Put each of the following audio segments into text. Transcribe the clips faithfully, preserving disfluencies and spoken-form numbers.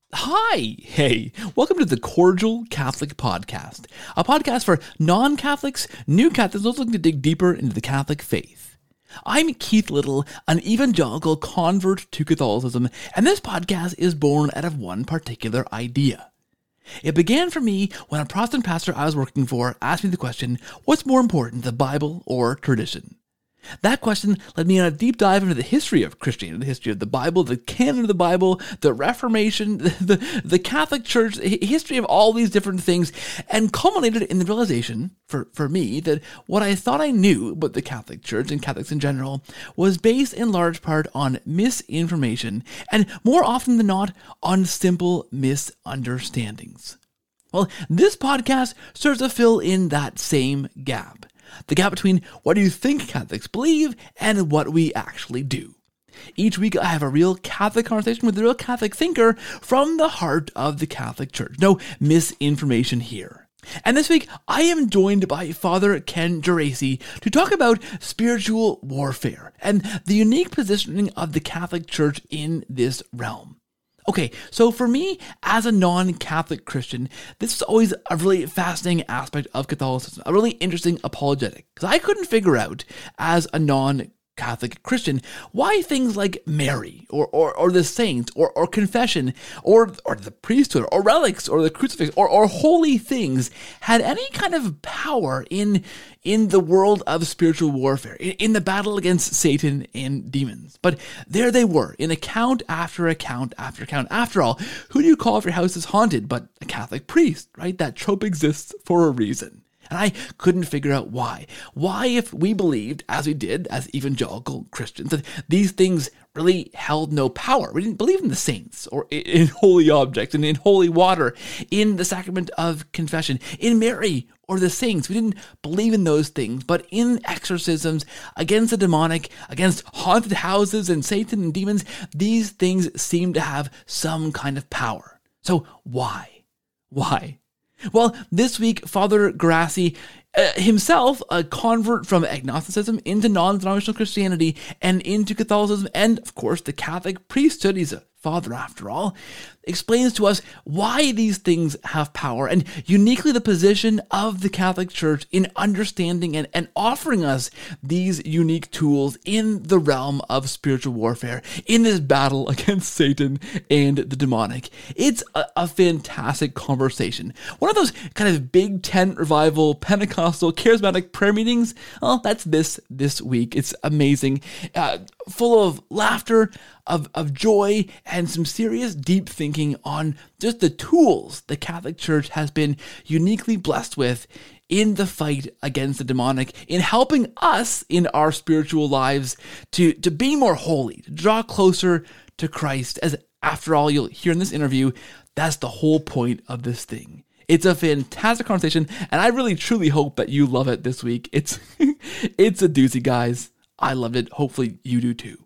Hi! Hey, welcome to the Cordial Catholic Podcast, a podcast for non-Catholics, new Catholics looking to dig deeper into the Catholic faith. I'm Keith Little, an evangelical convert to Catholicism, and this podcast is born out of one particular idea. It began for me when a Protestant pastor I was working for asked me the question, what's more important, the Bible or tradition? That question led me on a deep dive into the history of Christianity, the history of the Bible, the canon of the Bible, the Reformation, the, the, the Catholic Church, the history of all these different things, and culminated in the realization, for, for me, that what I thought I knew about the Catholic Church and Catholics in general was based in large part on misinformation, and more often than not, on simple misunderstandings. Well, this podcast serves to fill in that same gap. The gap between what do you think Catholics believe and what we actually do. Each week I have a real Catholic conversation with a real Catholic thinker from the heart of the Catholic Church. No misinformation here. And this week I am joined by Father Ken Geraci to talk about spiritual warfare and the unique positioning of the Catholic Church in this realm. Okay, so for me, as a non-Catholic Christian, this is always a really fascinating aspect of Catholicism, a really interesting apologetic, because I couldn't figure out, as a non-Catholic Christian, why things like Mary, or or, or the saints, or, or confession, or or the priesthood, or relics, or the crucifix, or, or holy things had any kind of power in in the world of spiritual warfare, in, in the battle against Satan and demons. But there they were, in account after account after account. After all, who do you call if your house is haunted but a Catholic priest, right? That trope exists for a reason. And I couldn't figure out why. Why, if we believed, as we did as evangelical Christians, that these things really held no power. We didn't believe in the saints, or in holy objects, and in holy water, in the sacrament of confession, in Mary, or the saints. We didn't believe in those things, but in exorcisms against the demonic, against haunted houses and Satan and demons, these things seem to have some kind of power. So why? Why? Well, this week, Father Geraci, uh, himself a convert from agnosticism into non-denominational Christianity and into Catholicism, and of course the Catholic priesthood, he's a father after all, explains to us why these things have power, and uniquely the position of the Catholic Church in understanding and, and offering us these unique tools in the realm of spiritual warfare, in this battle against Satan and the demonic. It's a, a fantastic conversation. One of those kind of big tent revival, Pentecostal, charismatic prayer meetings. Well, that's this this week. It's amazing. Uh, full of laughter, of, of joy, and some serious deep thinking on just the tools the Catholic Church has been uniquely blessed with in the fight against the demonic, in helping us in our spiritual lives to, to be more holy, to draw closer to Christ. As after all, you'll hear in this interview, that's the whole point of this thing. It's a fantastic conversation, and I really truly hope that you love it this week. It's it's a doozy, guys. I loved it. Hopefully you do too.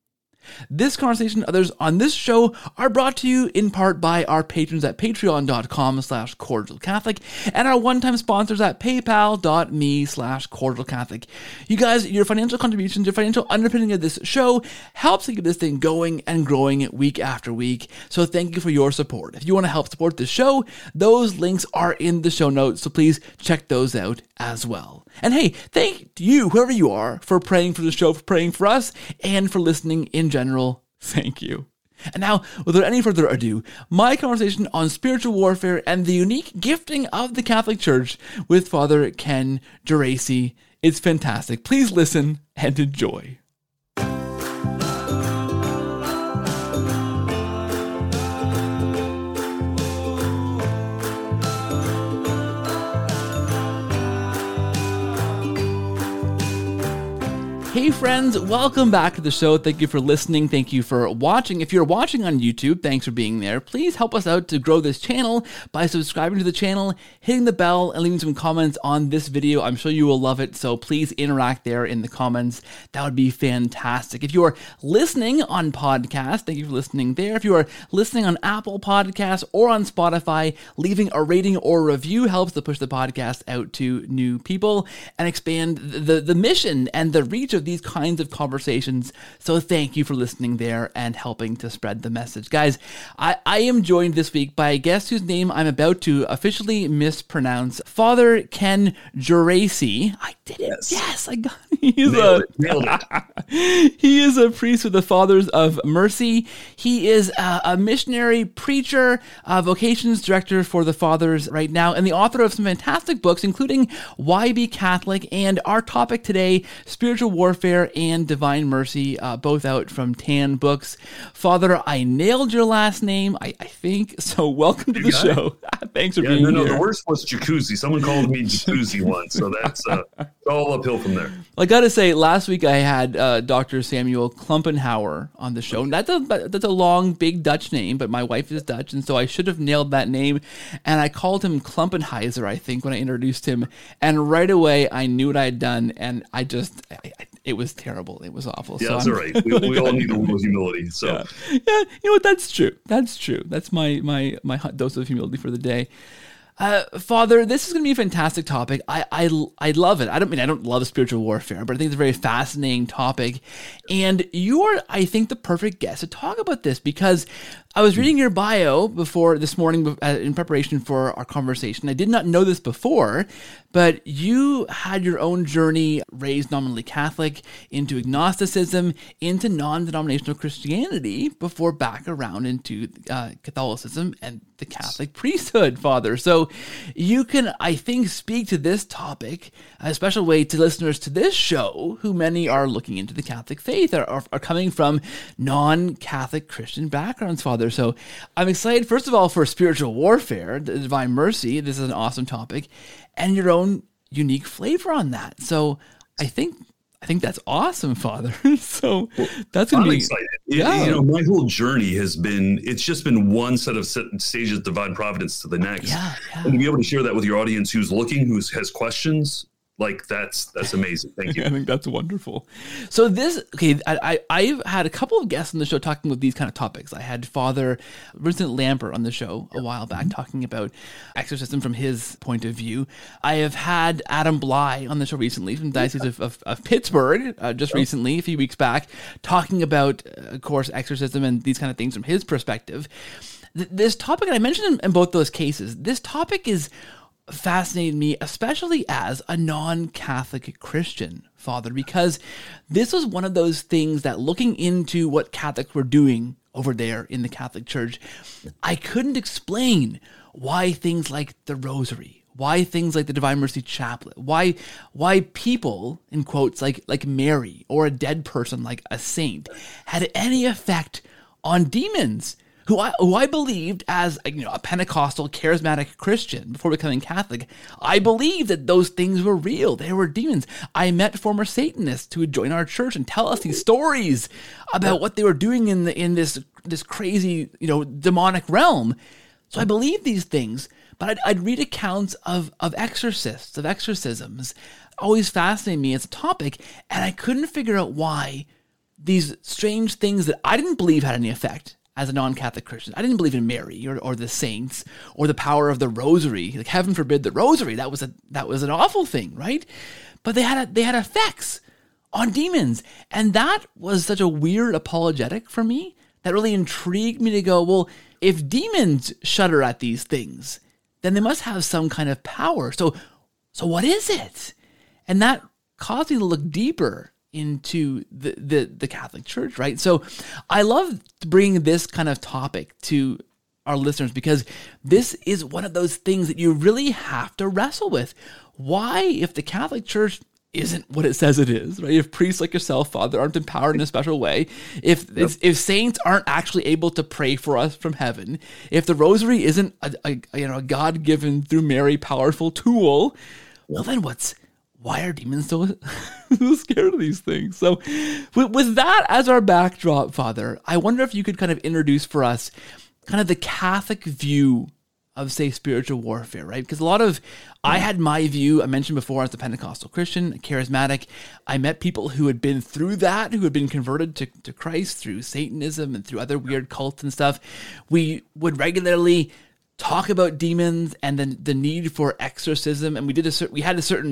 This conversation and others on this show are brought to you in part by our patrons at patreon.com slash cordialcatholic and our one-time sponsors at paypal.me slash cordialcatholic. You guys, your financial contributions, your financial underpinning of this show helps to keep this thing going and growing week after week. So thank you for your support. If you want to help support the show, those links are in the show notes, so please check those out as well. And hey, thank you, whoever you are, for praying for the show, for praying for us, and for listening in general. Thank you. And now, without any further ado, my conversation on spiritual warfare and the unique gifting of the Catholic Church with Father Ken Geraci. It's fantastic. Please listen and enjoy. Hey friends, welcome back to the show. Thank you for listening. Thank you for watching. If you're watching on YouTube, thanks for being there. Please help us out to grow this channel by subscribing to the channel, hitting the bell, and leaving some comments on this video. I'm sure you will love it, so please interact there in the comments. That would be fantastic. If you are listening on podcast, thank you for listening there. If you are listening on Apple Podcasts or on Spotify, leaving a rating or review helps to push the podcast out to new people and expand the, the mission and the reach of with these kinds of conversations. So thank you for listening there and helping to spread the message. Guys, I, I am joined this week by a guest whose name I'm about to officially mispronounce, Father Ken Geraci. I did it. Yes, yes I got it. He is, Nailed a, it. Nailed it. he is a priest with the Fathers of Mercy. He is a, a missionary preacher, a vocations director for the Fathers right now, and the author of some fantastic books, including Why Be Catholic and our topic today, Spiritual Warfare and Divine Mercy, uh, both out from Tan Books. Father, I nailed your last name, I, I think, so welcome to You the got show. Thanks for Yeah, being no, no, here. the worst was jacuzzi. Someone called me jacuzzi once, so that's uh, all uphill from there. I gotta say, last week I had uh, Doctor Samuel Klumpenhauer on the show. That's a that's a long, big Dutch name, but my wife is Dutch, and so I should have nailed that name. And I called him Klumpenheiser, I think, when I introduced him. And right away, I knew what I had done, and I just, I, I, it was terrible. It was awful. Yeah, so that's I'm, all right. We, we all need a little humility. So yeah. yeah, you know what? That's true. That's true. That's my my my hot dose of humility for the day. Uh, Father, this is going to be a fantastic topic. I, I I love it. I don't mean I don't love spiritual warfare, but I think it's a very fascinating topic. And you are, I think, the perfect guest to talk about this, because I was reading your bio before this morning uh, in preparation for our conversation. I did not know this before, but you had your own journey, raised nominally Catholic, into agnosticism, into non-denominational Christianity, before back around into uh, Catholicism and the Catholic priesthood, Father. So you can, I think, speak to this topic, a special way to listeners to this show, who many are looking into the Catholic faith, are, are, are coming from non-Catholic Christian backgrounds, Father. So I'm excited, first of all, for spiritual warfare, the Divine Mercy. This is an awesome topic, and your own unique flavor on that. So I think I think that's awesome, Father. So that's going to be excited. Yeah. You know, my whole journey has been, it's just been one set of stages of divine providence to the next. Yeah, yeah. And to be able to share that with your audience who's looking, who has questions, like that's that's amazing. Thank you. I think that's wonderful. So this, okay, I, I, I've had a couple of guests on the show talking about these kind of topics. I had Father Vincent Lampert on the show a while back talking about exorcism from his point of view. I have had Adam Bly on the show recently from the Diocese of, of, of Pittsburgh, uh, just recently, a few weeks back, talking about, uh, of course, exorcism and these kind of things from his perspective. Th- this topic, and I mentioned in, in both those cases, this topic is fascinated me, especially as a non-Catholic Christian, Father, because this was one of those things that, looking into what Catholics were doing over there in the Catholic Church, I couldn't explain why things like the Rosary, why things like the Divine Mercy Chaplet, why why people, in quotes, like like Mary or a dead person like a saint, had any effect on demons. Who I, who I believed as a, you know, a Pentecostal charismatic Christian before becoming Catholic, I believed that those things were real. They were demons. I met former Satanists who would join our church and tell us these stories about what they were doing in the, in this this crazy, you know, demonic realm. So I believed these things, but I'd, I'd read accounts of of exorcists, of exorcisms. Always fascinated me as a topic, and I couldn't figure out why these strange things that I didn't believe had any effect as a non-Catholic Christian. I didn't believe in Mary or, or the saints or the power of the Rosary. Like, heaven forbid the Rosary. That was a that was an awful thing, right? But they had a, they had effects on demons, and that was such a weird apologetic for me that really intrigued me to go, well, if demons shudder at these things, then they must have some kind of power. So, so what is it? And that caused me to look deeper into the, the, the Catholic Church, right? So I love bringing this kind of topic to our listeners, because this is one of those things that you really have to wrestle with. Why, if the Catholic Church isn't what it says it is, right? If priests like yourself, Father, aren't empowered in a special way, if yep. if saints aren't actually able to pray for us from heaven, if the Rosary isn't a, a you know a God-given through Mary powerful tool, well, then what's why are demons so, so scared of these things? So with, with that as our backdrop, Father, I wonder if you could kind of introduce for us kind of the Catholic view of, say, spiritual warfare, right? Because a lot of, I had my view, I mentioned before, as a Pentecostal Christian, a charismatic. I met people who had been through that, who had been converted to, to Christ through Satanism and through other weird cults and stuff. We would regularly talk about demons and then the need for exorcism, and we did a certain, we had a certain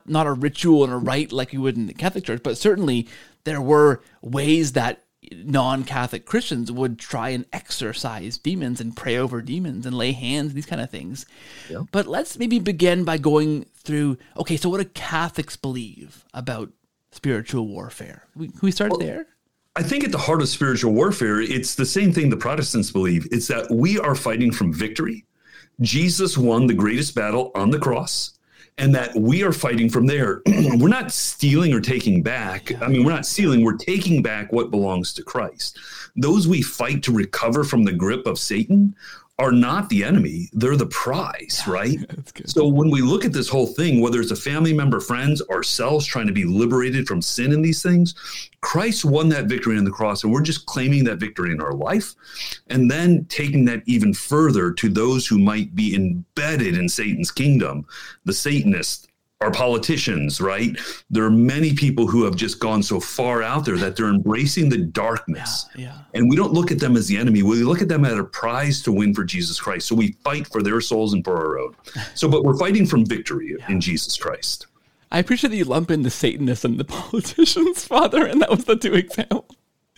not a ritual and a rite like you would in the Catholic Church, but certainly there were ways that non-Catholic Christians would try and exorcise demons and pray over demons and lay hands, these kind of things. Yeah. But let's maybe begin by going through, okay, so what do Catholics believe about spiritual warfare? Can we, can we start well, there? I think at the heart of spiritual warfare, it's the same thing the Protestants believe. It's that we are fighting from victory. Jesus won the greatest battle on the cross, and that we are fighting from there. We're not stealing or taking back. I mean, we're not stealing. We're taking back what belongs to Christ. Those we fight to recover from the grip of Satan are not the enemy. They're the prize, yeah, right? That's good. So when we look at this whole thing, whether it's a family member, friends, ourselves trying to be liberated from sin and these things, Christ won that victory on the cross, and we're just claiming that victory in our life and then taking that even further to those who might be embedded in Satan's kingdom, the Satanists, our politicians, right? There are many people who have just gone so far out there that they're embracing the darkness. Yeah, yeah. And we don't look at them as the enemy. We look at them as a prize to win for Jesus Christ. So we fight for their souls and for our own. So, but we're fighting from victory yeah. in Jesus Christ. I appreciate that you lump in the Satanists and the politicians, Father, and that was the two examples.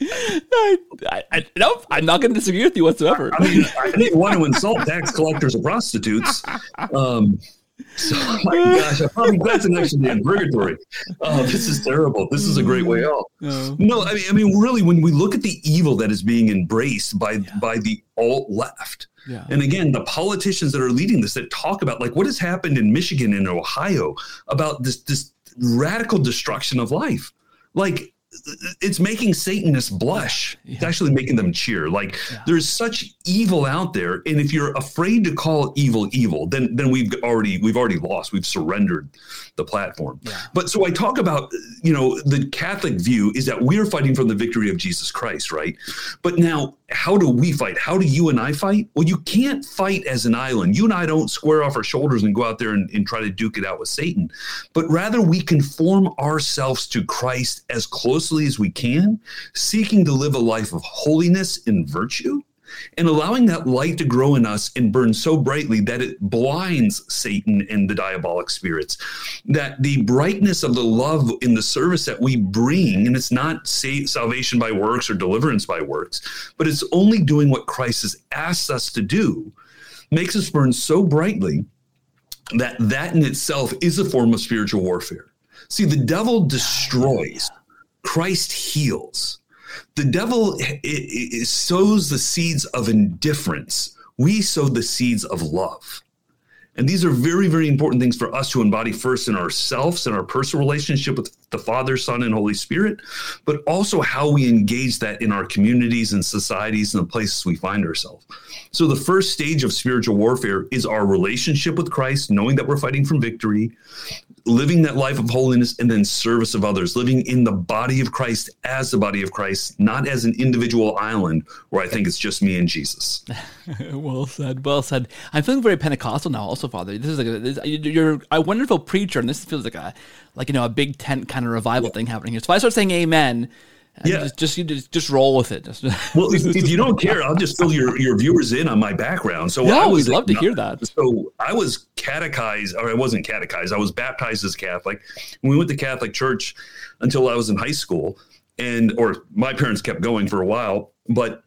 I, I, I, no, I'm not going to disagree with you whatsoever. I mean, I didn't want to insult tax collectors or prostitutes. Um, So, oh my gosh, I probably that's an actually in purgatory. Oh, this is terrible. This is a great way out. No. no, I mean, I mean, really, when we look at the evil that is being embraced by yeah. by the alt left, yeah. and again, the politicians that are leading this that talk about like what has happened in Michigan and Ohio about this this radical destruction of life, like. It's making Satanists blush. Yeah. It's actually making them cheer. Like yeah. there's such evil out there, and if you're afraid to call evil evil, then then we've already we've already lost. We've surrendered the platform. Yeah. But so I talk about, you know, the Catholic view is that we're fighting from the victory of Jesus Christ, right? But now, how do we fight? How do you and I fight? Well, you can't fight as an island. You and I don't square off our shoulders and go out there and, and try to duke it out with Satan, but rather we conform ourselves to Christ as closely as we can, seeking to live a life of holiness and virtue, and allowing that light to grow in us and burn so brightly that it blinds Satan and the diabolic spirits, that the brightness of the love in the service that we bring, and it's not sa- salvation by works or deliverance by works, but it's only doing what Christ has asked us to do, makes us burn so brightly that that in itself is a form of spiritual warfare. See, the devil destroys, Christ heals. The devil it, it sows the seeds of indifference. We sow the seeds of love. And these are very, very important things for us to embody first in ourselves and our personal relationship with the Father, Son, and Holy Spirit, but also how we engage that in our communities and societies and the places we find ourselves. So the first stage of spiritual warfare is our relationship with Christ, knowing that we're fighting from victory, living that life of holiness, and then service of others, living in the body of Christ as the body of Christ, not as an individual island where I think it's just me and Jesus. Well said, well said. I'm feeling very Pentecostal now also, Father. This is like a, this, you're a wonderful preacher, and this feels like a, like, you know, a big tent kind of revival yeah. thing happening here. So if I start saying amen, yeah. just, just, you just just roll with it. Just, well, if, if you don't care, I'll just fill your, your viewers in on my background. So no, I was we'd love like, to hear that. So I was catechized, or I wasn't catechized. I was baptized as a Catholic. We went to Catholic church until I was in high school, and or my parents kept going for a while, but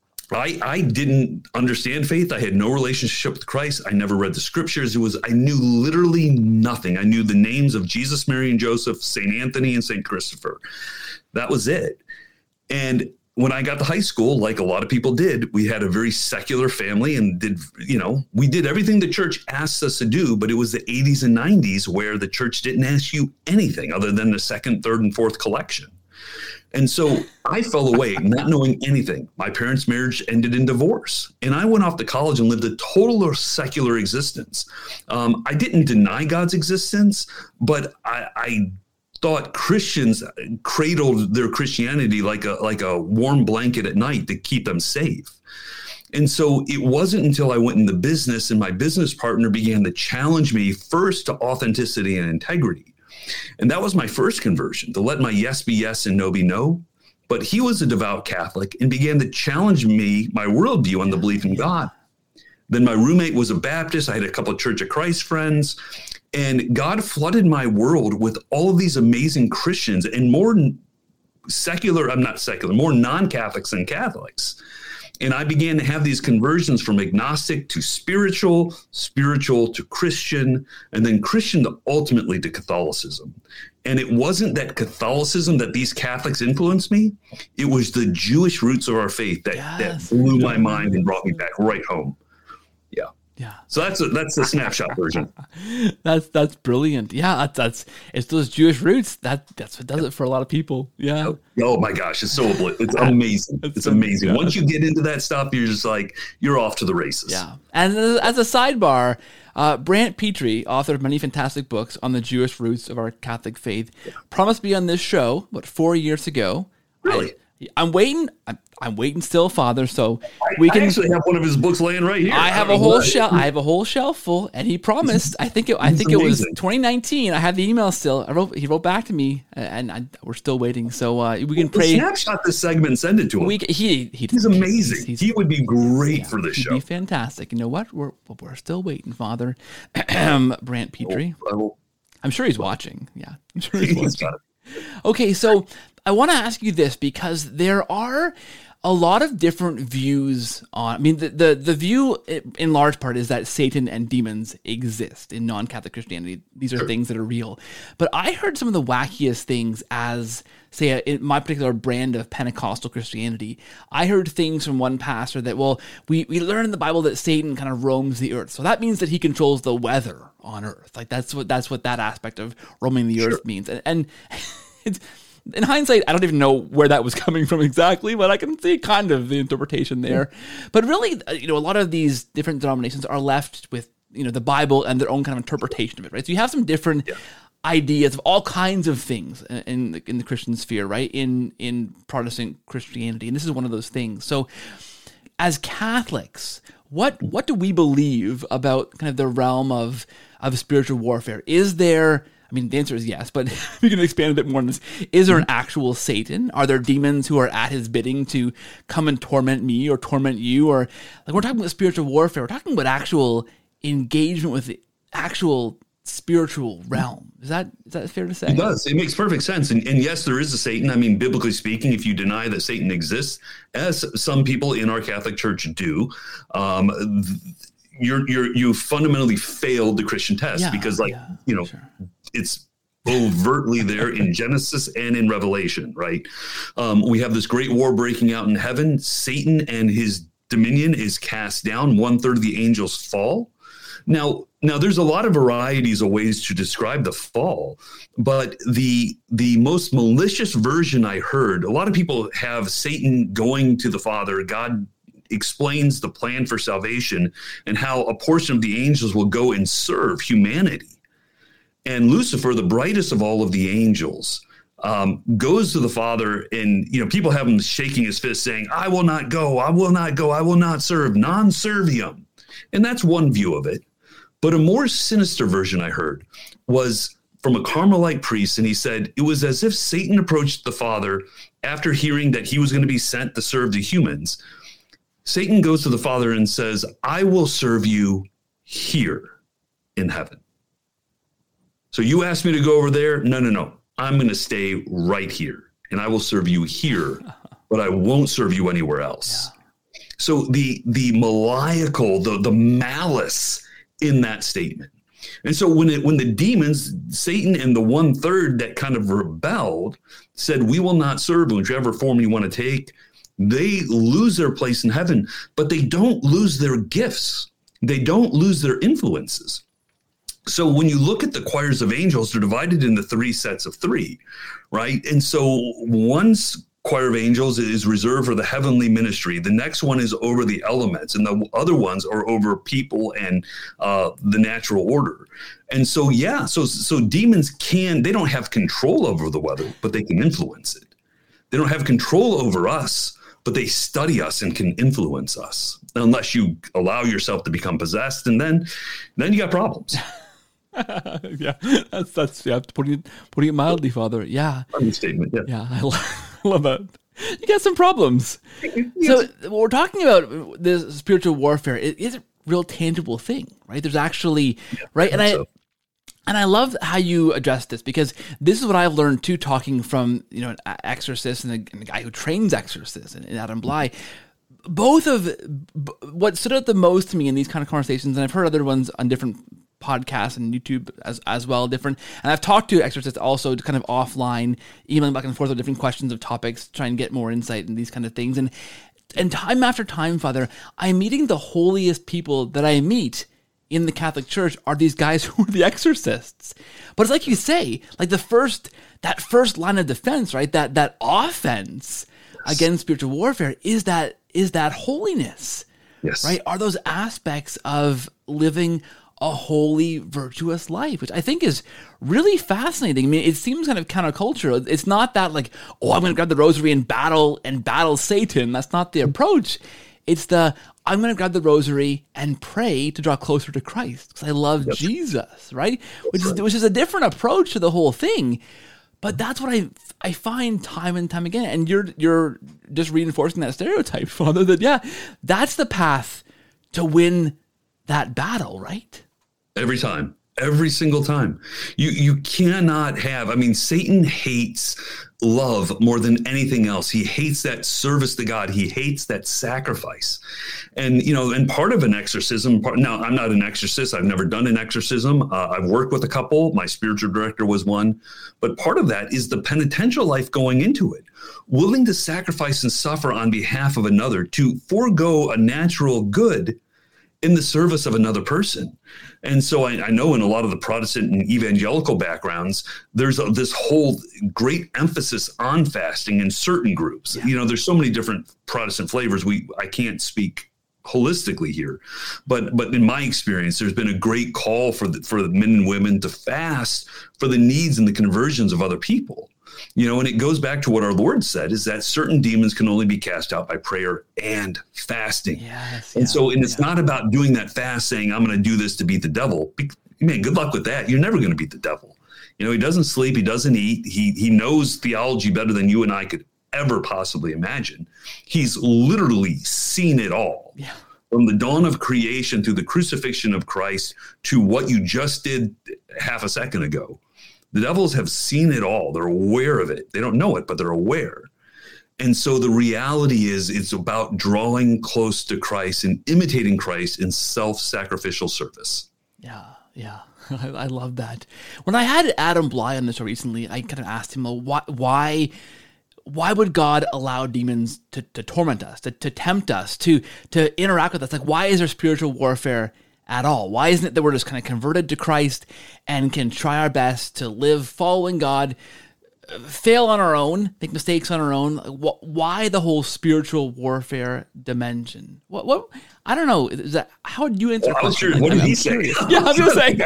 I, I didn't understand faith. I had no relationship with Christ. I never read the scriptures. It was, I knew literally nothing. I knew the names of Jesus, Mary, and Joseph, Saint Anthony, and Saint Christopher. That was it. And when I got to high school, like a lot of people did, we had a very secular family and did, you know, we did everything the church asked us to do, but it was the eighties and nineties where the church didn't ask you anything other than the second, third, and fourth collection. And so I fell away not knowing anything. My parents' marriage ended in divorce, and I went off to college and lived a total secular existence. Um, I didn't deny God's existence, but I, I thought Christians cradled their Christianity like a like a warm blanket at night to keep them safe. And so it wasn't until I went into business and my business partner began to challenge me first to authenticity and integrity. And that was my first conversion, to let my yes be yes and no be no. But he was a devout Catholic and began to challenge me, my worldview on the belief in God. Then my roommate was a Baptist. I had a couple of Church of Christ friends. And God flooded my world with all of these amazing Christians and more secular, I'm not secular, more non-Catholics than Catholics. And I began to have these conversions from agnostic to spiritual, spiritual to Christian, and then Christian to ultimately to Catholicism. And it wasn't that Catholicism that these Catholics influenced me. It was the Jewish roots of our faith that, yes. that blew my mind and brought me back right home. Yeah. Yeah. So that's a, that's the snapshot version. that's that's brilliant. Yeah, that's, that's it's those Jewish roots. That that's what does it for a lot of people. Yeah. Oh, oh my gosh, it's so it's amazing. It's, it's amazing. Good. Once you get into that stuff, you're just like you're off to the races. Yeah. And as a sidebar, uh, Brant Pitre, author of many fantastic books on the Jewish roots of our Catholic faith, yeah. promised to be on this show what four years ago. Really? I, I'm waiting. I'm, I'm waiting still, Father. So we can I actually have one of his books laying right here. I have a whole shelf. I have a whole shelf full, and he promised. I think it. I think amazing. It was twenty nineteen. I have the email still. I wrote. He wrote back to me, and I, we're still waiting. So uh, we can pray. Snapshot this segment and send it to him. We, he, he, he's amazing. He's, he's, he would be great yeah, for this he'd show. Be fantastic. You know what? We're we're still waiting, Father. Brant Pitre. Oh, I'm sure he's watching. Yeah, I'm sure he's watching. Okay, so I want to ask you this because there are a lot of different views on, I mean, the, the, the view in large part is that Satan and demons exist in non-Catholic Christianity. These are sure. things that are real. But I heard some of the wackiest things as, say, in my particular brand of Pentecostal Christianity. I heard things from one pastor that, well, we, we learn in the Bible that Satan kind of roams the earth. So that means that he controls the weather on earth. Like that's what, that's what that aspect of roaming the sure. earth means. And, and it's, in hindsight, I don't even know where that was coming from exactly, but I can see kind of the interpretation there. Yeah. But really, you know, a lot of these different denominations are left with, you know, the Bible and their own kind of interpretation of it, right? So you have some different yeah. ideas of all kinds of things in the, in the Christian sphere, right? In in Protestant Christianity, and this is one of those things. So, as Catholics, what what do we believe about kind of the realm of of spiritual warfare? Is there I mean, the answer is yes, but we can expand a bit more on this. Is there an actual Satan? Are there demons who are at his bidding to come and torment me or torment you? Or like we're talking about spiritual warfare. We're talking about actual engagement with the actual spiritual realm. Is that is that fair to say? It does. It makes perfect sense. And, and yes, there is a Satan. I mean, biblically speaking, if you deny that Satan exists, as some people in our Catholic Church do, um, th- you're you're you fundamentally failed the Christian test yeah, because, like yeah, you know. Sure. It's overtly there in Genesis and in Revelation, right? Um, we have this great war breaking out in heaven. Satan and his dominion is cast down. One third of the angels fall. Now, now there's a lot of varieties of ways to describe the fall, but the the most malicious version I heard, a lot of people have Satan going to the Father. God explains the plan for salvation and how a portion of the angels will go and serve humanity. And Lucifer, the brightest of all of the angels, um, goes to the Father, and you know people have him shaking his fist, saying, "I will not go, I will not go, I will not serve, non serviam." And that's one view of it. But a more sinister version I heard was from a Carmelite priest, and he said it was as if Satan approached the Father after hearing that he was going to be sent to serve the humans. Satan goes to the Father and says, "I will serve you here in heaven. So you asked me to go over there? No, no, no. I'm going to stay right here, and I will serve you here, but I won't serve you anywhere else." Yeah. So the the maniacal, the the malice in that statement. And so when it when the demons, Satan and the one third that kind of rebelled, said, "We will not serve in whichever form you want to take," they lose their place in heaven, but they don't lose their gifts. They don't lose their influences. So when you look at the choirs of angels, they're divided into three sets of three, right? And so one choir of angels is reserved for the heavenly ministry. The next one is over the elements, and the other ones are over people and uh, the natural order. And so, yeah, so so demons can, they don't have control over the weather, but they can influence it. They don't have control over us, but they study us and can influence us, unless you allow yourself to become possessed, and then then you got problems. yeah, that's that's yeah. Putting it putting it mildly, Father. Yeah, understatement. Yeah, yeah. I love, I love that. You got some problems. Yes. So what we're talking about, this spiritual warfare, it is a real tangible thing, right? There's actually yeah, right, and I, so. And I love how you address this, because this is what I've learned too, talking from, you know, an exorcist and a, and a guy who trains exorcists, and, and Adam Bly. Both of b- what stood out the most to me in these kind of conversations, and I've heard other ones on different podcasts and YouTube as as well, different. And I've talked to exorcists also, kind of offline, emailing back and forth with different questions of topics, trying to get more insight in these kind of things. And and time after time, Father, I'm meeting the holiest people that I meet in the Catholic Church are these guys who are the exorcists. But it's like you say, like the first, that first line of defense, right? That that offense yes. against spiritual warfare is that is that holiness, yes. right? Are those aspects of living a holy, virtuous life, which I think is really fascinating. I mean, it seems kind of countercultural. It's not that like, oh, I'm going to grab the rosary and battle and battle Satan. That's not the approach. It's the, I'm going to grab the rosary and pray to draw closer to Christ because I love yep. Jesus, right? Which is, which is a different approach to the whole thing. But that's what I I find time and time again. And you're you're just reinforcing that stereotype, Father, that, yeah, that's the path to win that battle, right? Every time. Every single time. You you cannot have, I mean, Satan hates love more than anything else. He hates that service to God. He hates that sacrifice. And, you know, and part of an exorcism, part, now I'm not an exorcist. I've never done an exorcism. Uh, I've worked with a couple. My spiritual director was one. But part of that is the penitential life going into it, willing to sacrifice and suffer on behalf of another, to forego a natural good in the service of another person. And so I, I know in a lot of the Protestant and evangelical backgrounds, there's a, this whole great emphasis on fasting in certain groups. Yeah. You know, there's so many different Protestant flavors. We I can't speak holistically here, but but in my experience, there's been a great call for the, for the men and women to fast for the needs and the conversions of other people. You know, and it goes back to what our Lord said, is that certain demons can only be cast out by prayer and fasting. Yes, and yeah, so, and it's yeah. not about doing that fast saying, I'm going to do this to beat the devil. Man, good luck with that. You're never going to beat the devil. You know, he doesn't sleep. He doesn't eat. He, he knows theology better than you and I could ever possibly imagine. He's literally seen it all. Yeah. From the dawn of creation through the crucifixion of Christ to what you just did half a second ago. The devils have seen it all. They're aware of it. They don't know it, but they're aware. And so the reality is it's about drawing close to Christ and imitating Christ in self-sacrificial service. Yeah, yeah. I, I love that. When I had Adam Bly on the show recently, I kind of asked him, well, why, why, why would God allow demons to, to torment us, to, to tempt us, to, to interact with us? Like, why is there spiritual warfare at all? Why isn't it that we're just kind of converted to Christ and can try our best to live following God, fail on our own, make mistakes on our own? Why the whole spiritual warfare dimension? What? What? I don't know. Is that, how would you answer? Well, I was curious. What did I'm he say? Yeah, I'm just saying.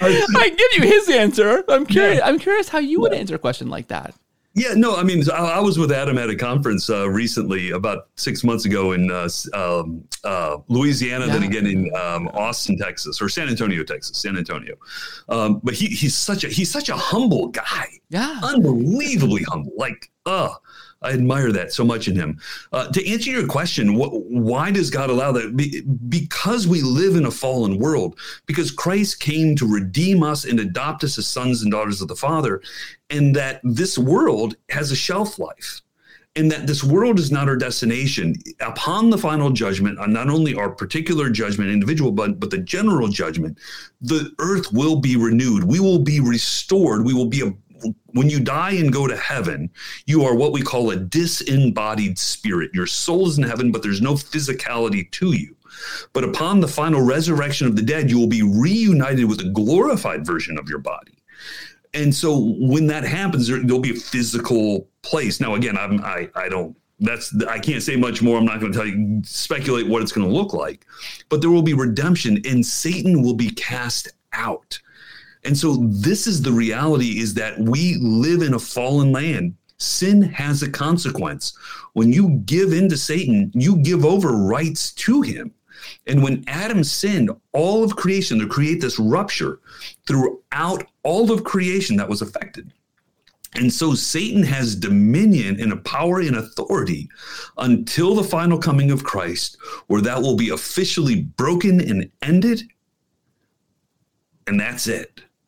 I can give you his answer. I'm curious. Yeah. I'm curious how you would answer a question like that. Yeah, no, I mean, I, I was with Adam at a conference uh, recently, about six months ago in uh, um, uh, Louisiana, yeah. then again in um, Austin, Texas, or San Antonio, Texas, San Antonio. Um, but he he's such a he's such a humble guy, yeah, unbelievably humble. Like, uh, I admire that so much in him. Uh, to answer your question, wh- why does God allow that? Be- because we live in a fallen world, because Christ came to redeem us and adopt us as sons and daughters of the Father, and that this world has a shelf life, and that this world is not our destination. Upon the final judgment, on not only our particular judgment, individual, but, but the general judgment, the earth will be renewed. We will be restored. We will be a When you die and go to heaven, you are what we call a disembodied spirit. Your soul is in heaven, but there's no physicality to you. But upon the final resurrection of the dead, you will be reunited with a glorified version of your body. And so when that happens, there, there'll be a physical place. Now, again, I'm, I, I don't, that's, I can't say much more. I'm not going to tell you, speculate what it's going to look like, but there will be redemption and Satan will be cast out. And so this is the reality, is that we live in a fallen land. Sin has a consequence. When you give in to Satan, you give over rights to him. And when Adam sinned, all of creation, to create this rupture throughout all of creation that was affected. And so Satan has dominion and a power and authority until the final coming of Christ, where that will be officially broken and ended. And that's it.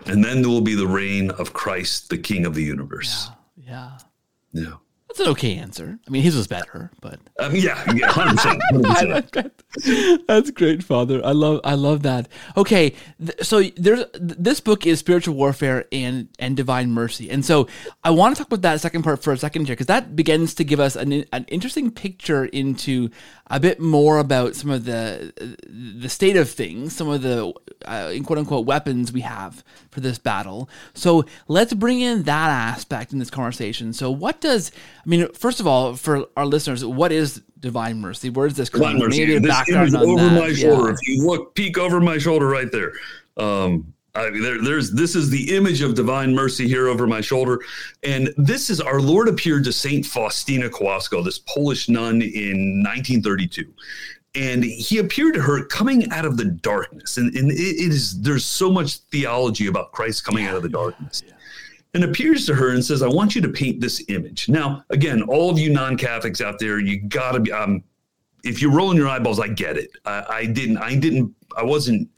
And then there will be the reign of Christ, the King of the universe. Yeah. Yeah. Yeah. That's an okay answer. I mean, his was better, but um, yeah, yeah, one hundred percent. one hundred percent. That's great, Father. I love, I love that. Okay, th- so there's this book is Spiritual Warfare and and Divine Mercy, and so I want to talk about that second part for a second here because that begins to give us an an interesting picture into a bit more about some of the the state of things, some of the uh, quote unquote weapons we have for this battle. So let's bring in that aspect in this conversation. So what does I mean, first of all, for our listeners, what is Divine Mercy? Where does this come from? Maybe a this background is on over that. my shoulder. Yeah. If you look, peek over my shoulder right there. Um, I mean, there, there's this is the image of Divine Mercy here over my shoulder, and this is our Lord appeared to Saint Faustina Kowalska, this Polish nun, in nineteen thirty-two. And he appeared to her coming out of the darkness, and, and it, it is there's so much theology about Christ coming yeah, out of the darkness. Yeah. And appears to her and says, I want you to paint this image. Now, again, all of you non-Catholics out there, you gotta be, um, if you're rolling your eyeballs, I get it. I, I didn't, I didn't, I wasn't,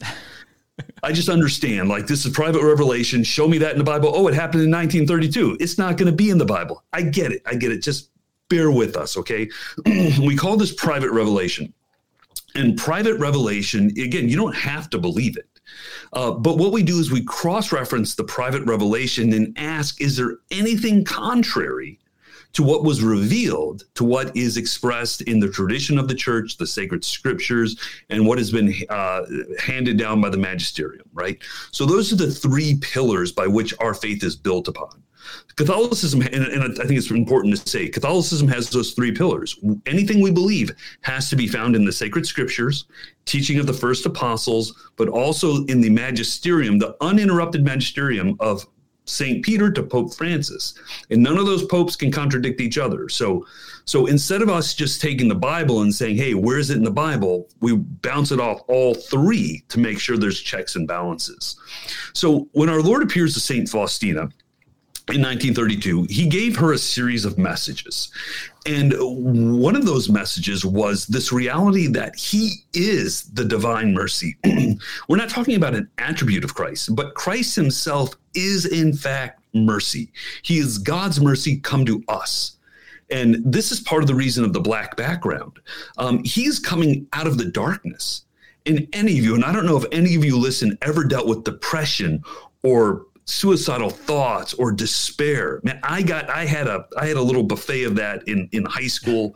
I just understand, like, this is private revelation. Show me that in the Bible. Oh, it happened in nineteen thirty-two. It's not going to be in the Bible. I get it. I get it. Just bear with us. Okay. We call this private revelation. And private revelation, again, you don't have to believe it. Uh, but what we do is we cross-reference the private revelation and ask, is there anything contrary to what was revealed, to what is expressed in the tradition of the church, the sacred scriptures, and what has been uh, handed down by the magisterium, right? So those are the three pillars by which our faith is built upon. Catholicism, and, and I think it's important to say, Catholicism has those three pillars. Anything we believe has to be found in the sacred scriptures, teaching of the first apostles, but also in the magisterium, the uninterrupted magisterium of Saint Peter to Pope Francis. And none of those popes can contradict each other. So, so instead of us just taking the Bible and saying, hey, where is it in the Bible? We bounce it off all three to make sure there's checks and balances. So when our Lord appears to Saint Faustina in nineteen thirty-two, he gave her a series of messages. And one of those messages was this reality that he is the divine mercy. We're not talking about an attribute of Christ, but Christ himself is in fact mercy. He is God's mercy come to us. And this is part of the reason of the black background. Um, he's coming out of the darkness. And any of you, and I don't know if any of you listen, ever dealt with depression or suicidal thoughts or despair. Man, I got, I had a, I had a little buffet of that in, in high school.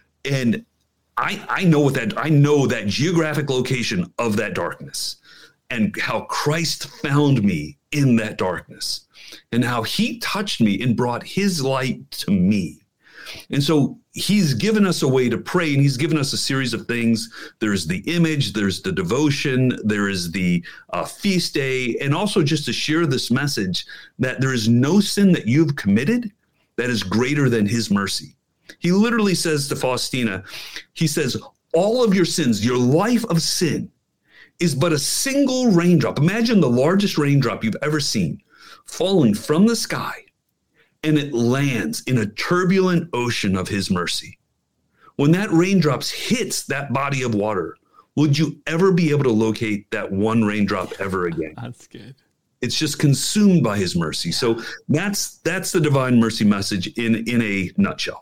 And I, I know what that, I know that geographic location of that darkness and how Christ found me in that darkness and how he touched me and brought his light to me. And so he's given us a way to pray, and he's given us a series of things. There's the image, there's the devotion, there is the uh, feast day, and also just to share this message that there is no sin that you've committed that is greater than his mercy. He literally says to Faustina, he says, all of your sins, your life of sin is but a single raindrop. Imagine the largest raindrop you've ever seen falling from the sky, and it lands in a turbulent ocean of his mercy. When that raindrops hits that body of water, would you ever be able to locate that one raindrop ever again? That's good. It's just consumed by his mercy. So that's that's the divine mercy message in, in a nutshell.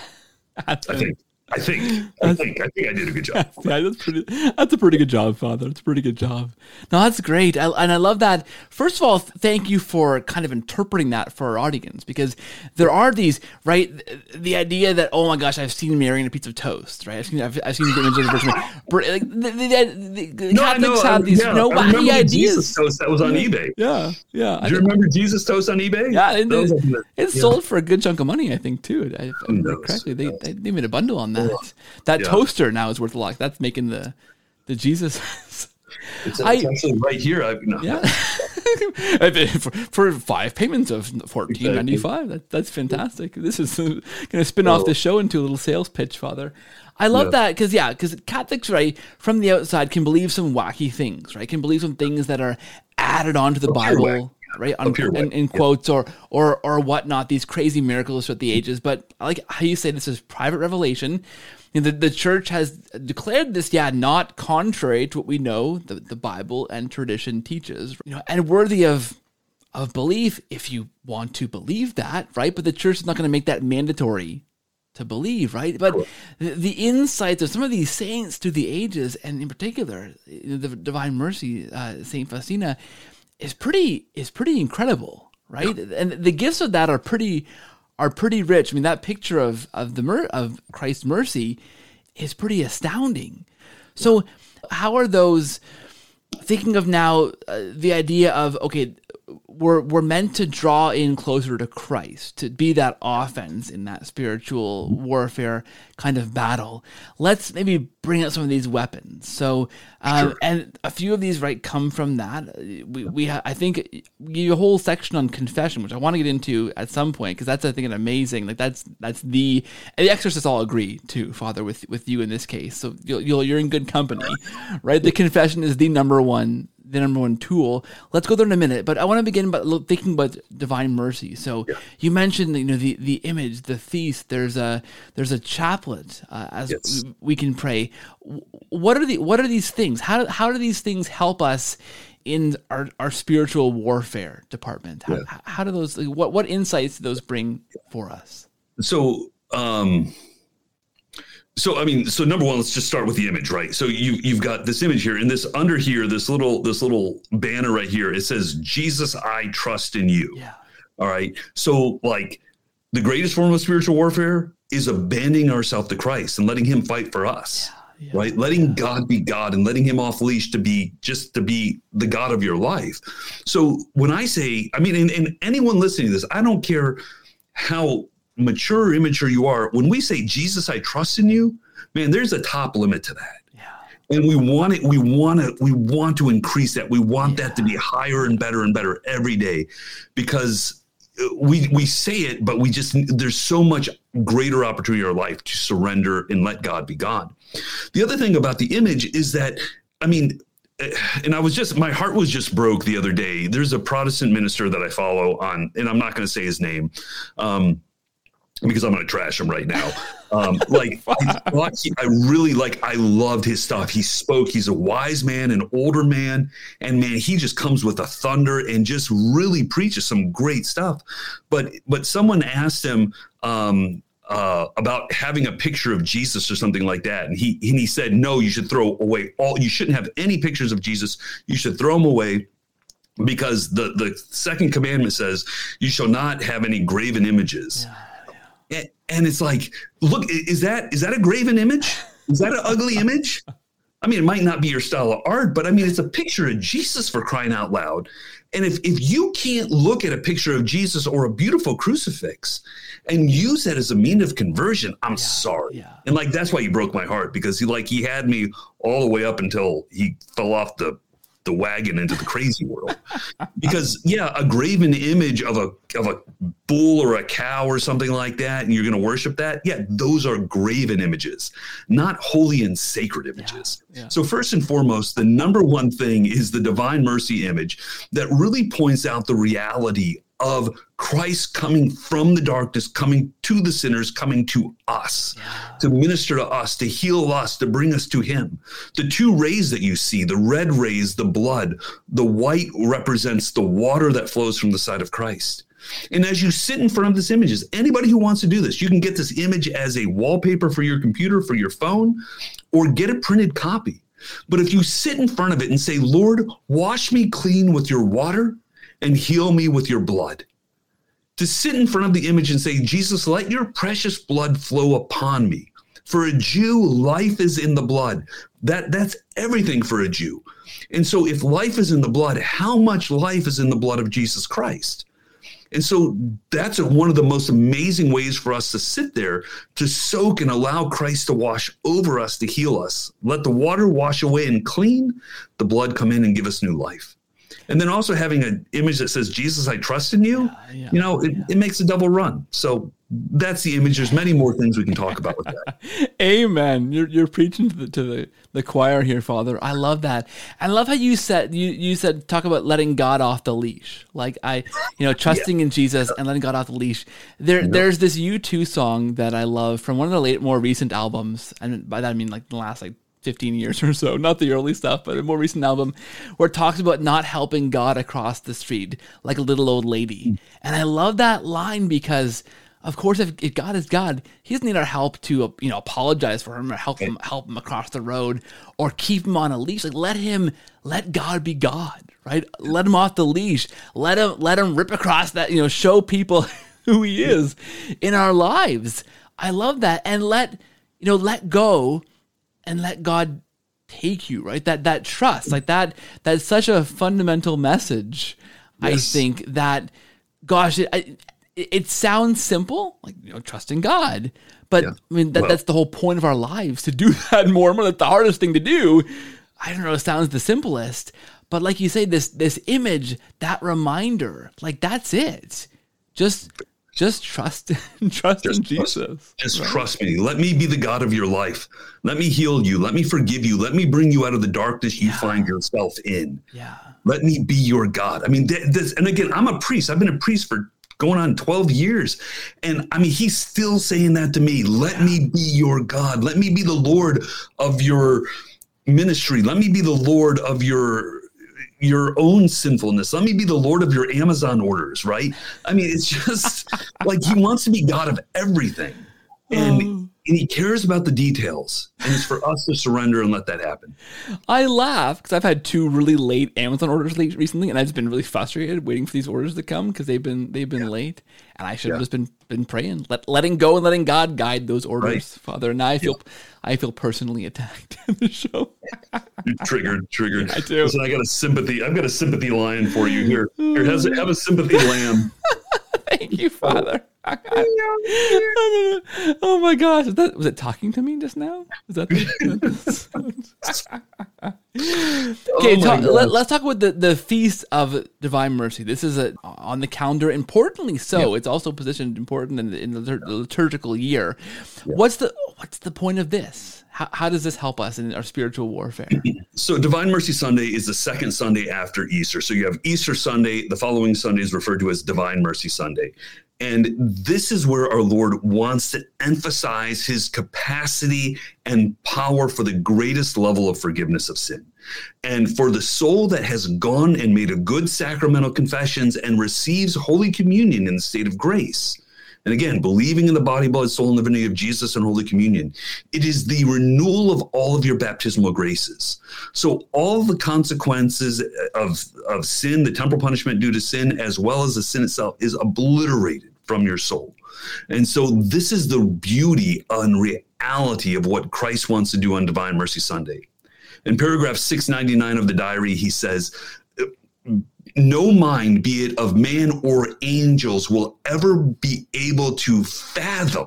I think. I think, I think, I think I did a good job. Yeah, that's pretty, that's a pretty good job, Father. It's a pretty good job. No, that's great. I, and I love that. First of all, thank you for kind of interpreting that for our audience, because there are these, right? The idea that, oh my gosh, I've seen Mary in a piece of toast, right? I've seen, I've, I've seen the image of the Virgin Mary. Like, the, the, the, the no, Catholics have these, yeah, you know, wacky ideas. Jesus toast that was on yeah. eBay. Yeah, yeah. Do you remember Jesus toast on eBay? Yeah, it, it, like, it yeah. sold for a good chunk of money, I think, too. If I remember correctly, they, they, they made a bundle on that. That yeah. toaster now is worth a lot. That's making the the Jesus. It's, I, it's actually right here. I, no. Yeah, for, for five payments of fourteen ninety five. That, that's fantastic. This is going to spin oh. off the show into a little sales pitch, Father. I love yeah. that because yeah, because Catholics, right, from the outside can believe some wacky things, right? Can believe some things that are added onto the Bible. Right, on, in, in quotes yeah. or or or whatnot, these crazy miracles throughout the ages. But I like how you say this is private revelation. And the, the church has declared this, yeah, not contrary to what we know the, the Bible and tradition teaches, you know, and worthy of of belief if you want to believe that, right? But the church is not going to make that mandatory to believe, right? But the, the insights of some of these saints through the ages, and in particular, the Divine Mercy, uh, Saint Faustina, is pretty is pretty incredible, right? Yeah. And the gifts of that are pretty are pretty rich. I mean, that picture of of the mer- of Christ's mercy is pretty astounding. So, how are those? Thinking of now uh, the idea of, okay, we're we're meant to draw in closer to Christ, to be that offense in that spiritual warfare kind of battle. Let's maybe bring out some of these weapons. So, um, sure. And a few of these, right, come from that. We we ha- I think you a whole section on confession, which I want to get into at some point, because that's I think an amazing, like that's that's the and the exorcists all agree too, Father, with with you in this case. So you'll, you'll you're in good company, right? The confession is the number one. the number one tool. Let's go there in a minute, but I want to begin by thinking about Divine Mercy. So yeah. You mentioned, you know, the, the image, the feast. There's a there's a chaplet uh, as yes. we, we can pray. What are the what are these things? How how do these things help us in our, our spiritual warfare department? How, yeah. how do those what what insights do those bring for us? So. Um... So, I mean, so number one, let's just start with the image, right? So you, you've got this image here, and this under here, this little this little banner right here, it says, Jesus, I trust in you. Yeah. All right. So like the greatest form of spiritual warfare is abandoning ourselves to Christ and letting him fight for us, yeah, yeah, right? Letting yeah. God be God and letting him off leash to be just to be the God of your life. So when I say, I mean, and, and anyone listening to this, I don't care how mature or immature you are, when we say, Jesus, I trust in you, man, there's a top limit to that. Yeah. And we want it, we want to, we want to increase that. We want yeah. that to be higher and better and better every day, because we, we say it, but we just, there's so much greater opportunity in our life to surrender and let God be God. The other thing about the image is that, I mean, and I was just, my heart was just broke the other day. There's a Protestant minister that I follow on, and I'm not going to say his name, um, because I'm going to trash him right now. Um, like, I, I really like, I loved his stuff. He spoke, he's a wise man, an older man, and man, he just comes with a thunder and just really preaches some great stuff. But, but someone asked him, um, uh, about having a picture of Jesus or something like that. And he, and he said, no, you should throw away all, you shouldn't have any pictures of Jesus. You should throw them away, because the, the second commandment says you shall not have any graven images. Yeah. And it's like, look, is that is that a graven image? Is that an ugly image? I mean, it might not be your style of art, but I mean, it's a picture of Jesus, for crying out loud. And if, if you can't look at a picture of Jesus or a beautiful crucifix and use that as a mean of conversion, I'm yeah, sorry. Yeah. And like, that's why he broke my heart, because he like he had me all the way up until he fell off the the wagon into the crazy world. Because yeah, a graven image of a of a bull or a cow or something like that, and you're going to worship that, yeah, those are graven images, not holy and sacred images. Yeah, yeah. So first and foremost, the number one thing is the Divine Mercy image that really points out the reality of Christ coming from the darkness, coming to the sinners, coming to us, yeah. to minister to us, to heal us, to bring us to him. The two rays that you see, the red rays, the blood, the white represents the water that flows from the side of Christ. And as you sit in front of this images, anybody who wants to do this, you can get this image as a wallpaper for your computer, for your phone, or get a printed copy. But if you sit in front of it and say, Lord, wash me clean with your water and heal me with your blood. To sit in front of the image and say, Jesus, let your precious blood flow upon me. For a Jew, life is in the blood. That, that's everything for a Jew. And so if life is in the blood, how much life is in the blood of Jesus Christ? And so that's a, one of the most amazing ways for us to sit there, to soak and allow Christ to wash over us, to heal us. Let the water wash away and clean, the blood come in and give us new life. And then also having an image that says, Jesus, I trust in you, yeah, yeah, you know, it, yeah. it makes a double run. So that's the image. There's many more things we can talk about with that. Amen. You're you're preaching to the to the, the choir here, Father. I love that. I love how you said you you said talk about letting God off the leash. Like I, you know, trusting yeah. in Jesus and letting God off the leash. There no. there's this U two song that I love from one of the late more recent albums, and by that I mean like the last like fifteen years or so, not the early stuff, but a more recent album where it talks about not helping God across the street like a little old lady. And I love that line because, of course, if, if God is God, he doesn't need our help to, you know, apologize for him or help him, help him across the road or keep him on a leash. Like, let him, let God be God, right? Let him off the leash. Let him, let him rip across that, you know, show people who he is in our lives. I love that. And let, you know, let go and let God take you, right? That that trust, like that, that's such a fundamental message. Yes. I think that, gosh, it, it, it sounds simple, like, you know, trusting God. But yeah. I mean, that, well, that's the whole point of our lives, to do that more and more. That's the hardest thing to do. I don't know, it sounds the simplest. But like you say, this this image, that reminder, like that's it. Just... Just trust, trust just in Jesus. Trust, just right? trust me. Let me be the God of your life. Let me heal you. Let me forgive you. Let me bring you out of the darkness you yeah. find yourself in. Yeah. Let me be your God. I mean, th- this, and again, I'm a priest. I've been a priest for going on twelve years. And I mean, he's still saying that to me. Let yeah. me be your God. Let me be the Lord of your ministry. Let me be the Lord of your your own sinfulness. Let me be the Lord of your Amazon orders, right? I mean, it's just like he wants to be God of everything. And, oh. and he cares about the details. And it's for us to surrender and let that happen. I laugh because I've had two really late Amazon orders late recently, and I've just been really frustrated waiting for these orders to come because they've been they've been yeah. late. And I should have yeah. just been been praying, let, letting go and letting God guide those orders, right. Father. And now I feel yeah. I feel personally attacked in the show. You're triggered, triggered. I do. Listen, I got a sympathy. I've got a sympathy lion for you here. Here, has have a sympathy lamb. Thank you, Father. Oh, oh my gosh! Is that, was it talking to me just now? Is that the, okay? Oh talk, let, let's talk about the, the Feast of Divine Mercy. This is a, on the calendar, importantly so. Yeah. It's also positioned important in the, in the, the liturgical year. Yeah. What's the what's the point of this? How, how does this help us in our spiritual warfare? So Divine Mercy Sunday is the second Sunday after Easter. So you have Easter Sunday. The following Sunday is referred to as Divine Mercy Sunday. And this is where our Lord wants to emphasize his capacity and power for the greatest level of forgiveness of sin. And for the soul that has gone and made a good sacramental confessions and receives Holy Communion in the state of grace. And again, believing in the body, blood, soul, and divinity of Jesus and Holy Communion, it is the renewal of all of your baptismal graces. So all the consequences of, of sin, the temporal punishment due to sin, as well as the sin itself, is obliterated from your soul. And so this is the beauty and reality of what Christ wants to do on Divine Mercy Sunday. In paragraph six ninety-nine of the diary, he says, no mind, be it of man or angels, will ever be able to fathom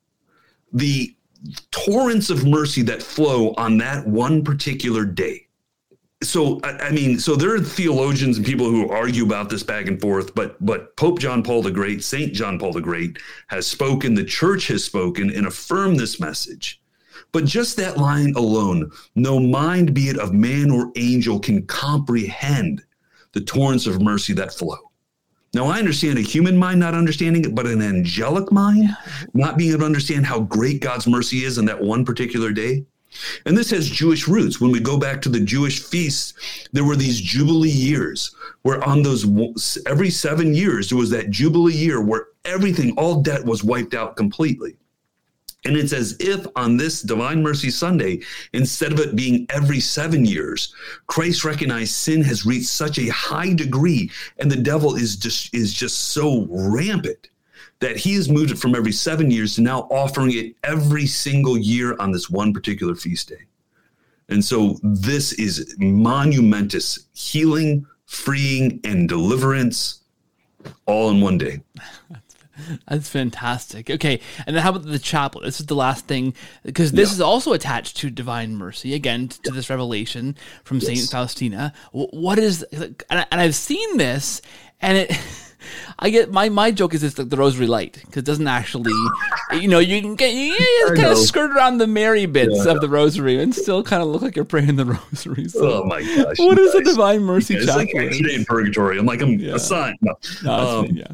the torrents of mercy that flow on that one particular day. So, I mean, so there are theologians and people who argue about this back and forth, but but Pope John Paul the Great, Saint John Paul the Great, has spoken, the church has spoken and affirmed this message. But just that line alone, no mind, be it of man or angel, can comprehend the torrents of mercy that flow. Now, I understand a human mind not understanding it, but an angelic mind not being able to understand how great God's mercy is on that one particular day. And this has Jewish roots. When we go back to the Jewish feasts, there were these Jubilee years where on those, every seven years, there was that Jubilee year where everything, all debt was wiped out completely. And it's as if on this Divine Mercy Sunday, instead of it being every seven years, Christ recognized sin has reached such a high degree and the devil is just, is just so rampant that he has moved it from every seven years to now offering it every single year on this one particular feast day. And so this is monumentous healing, freeing, and deliverance all in one day. That's fantastic. Okay, and then how about the chaplet? This is the last thing, because this yeah. is also attached to Divine Mercy, again, to this revelation from yes. Saint Faustina. What is, and I've seen this, and it, I get, my, my joke is it's like the Rosary Light, because it doesn't actually, you know, you can get, you can kind of skirt around the Mary bits yeah, of the Rosary and still kind of look like you're praying the Rosary. So, oh my gosh. What is guys. a Divine Mercy yeah, chaplet? It's like actually in purgatory. I'm like, I'm yeah. a sign. No. No, um, me, yeah.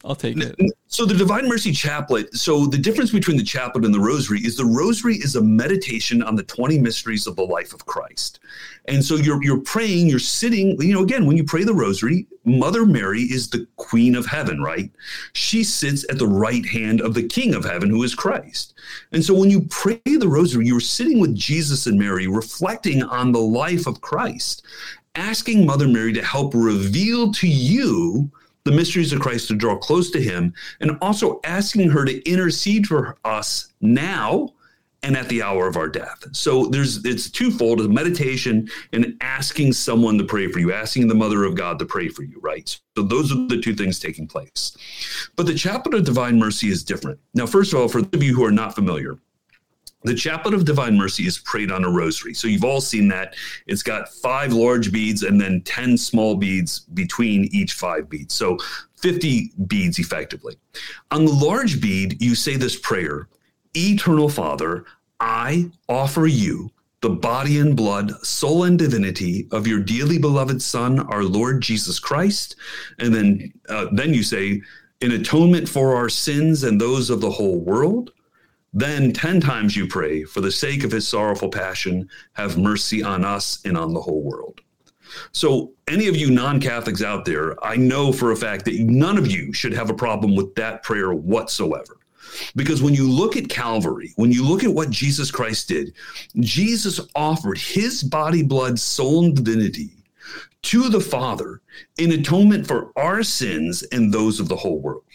I'll take it. So the Divine Mercy Chaplet, so the difference between the chaplet and the rosary is the rosary is a meditation on the twenty mysteries of the life of Christ. And so you're you're praying, you're sitting, you know, again, when you pray the rosary, Mother Mary is the Queen of Heaven, right? She sits at the right hand of the King of Heaven, who is Christ. And so when you pray the rosary, you're sitting with Jesus and Mary, reflecting on the life of Christ, asking Mother Mary to help reveal to you the mysteries of Christ, to draw close to him, and also asking her to intercede for us now and at the hour of our death. So there's it's twofold, a meditation and asking someone to pray for you, asking the Mother of God to pray for you, right? So those are the two things taking place. But the Chaplet of Divine Mercy is different. Now, first of all, for those of you who are not familiar, the Chaplet of Divine Mercy is prayed on a rosary. So you've all seen that. It's got five large beads and then ten small beads between each five beads. So fifty beads effectively. On the large bead, you say this prayer: Eternal Father, I offer you the body and blood, soul and divinity of your dearly beloved Son, our Lord Jesus Christ. And then, uh, then you say, in atonement for our sins and those of the whole world. Then ten times you pray, for the sake of his sorrowful passion, have mercy on us and on the whole world. So any of you non-Catholics out there, I know for a fact that none of you should have a problem with that prayer whatsoever. Because when you look at Calvary, when you look at what Jesus Christ did, Jesus offered his body, blood, soul, and divinity to the Father in atonement for our sins and those of the whole world.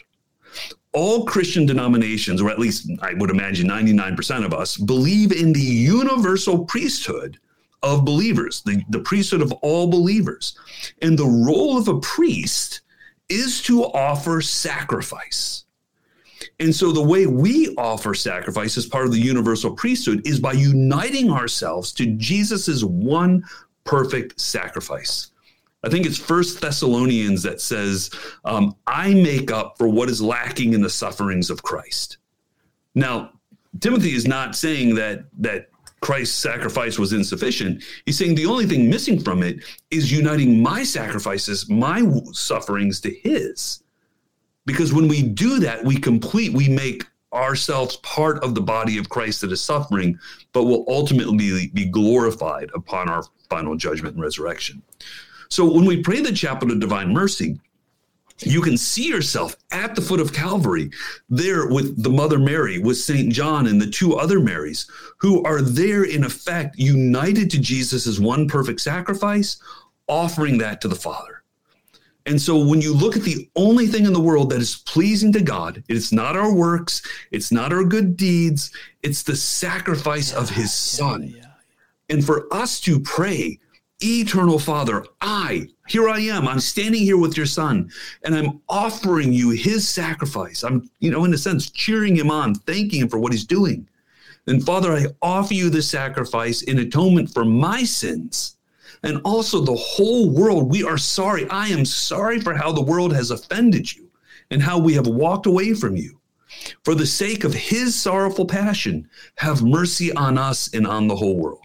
All Christian denominations, or at least I would imagine ninety-nine percent of us, believe in the universal priesthood of believers, the, the priesthood of all believers. And the role of a priest is to offer sacrifice. And so the way we offer sacrifice as part of the universal priesthood is by uniting ourselves to Jesus's one perfect sacrifice. I think it's First Thessalonians that says, um, I make up for what is lacking in the sufferings of Christ. Now, Timothy is not saying that that Christ's sacrifice was insufficient. He's saying the only thing missing from it is uniting my sacrifices, my sufferings to his. Because when we do that, we complete, we make ourselves part of the body of Christ that is suffering, but will ultimately be glorified upon our final judgment and resurrection. So when we pray the Chaplet of Divine Mercy, you can see yourself at the foot of Calvary there with the Mother Mary, with Saint John and the two other Marys, who are there in effect united to Jesus as one perfect sacrifice, offering that to the Father. And so when you look at the only thing in the world that is pleasing to God, it's not our works, it's not our good deeds, it's the sacrifice yeah, of his Son. Yeah, yeah, yeah. And for us to pray, Eternal Father, I, here I am, I'm standing here with your Son, and I'm offering you his sacrifice. I'm, you know, in a sense, cheering him on, thanking him for what he's doing. And Father, I offer you this sacrifice in atonement for my sins. And also the whole world, we are sorry. I am sorry for how the world has offended you and how we have walked away from you. For the sake of his sorrowful passion, have mercy on us and on the whole world.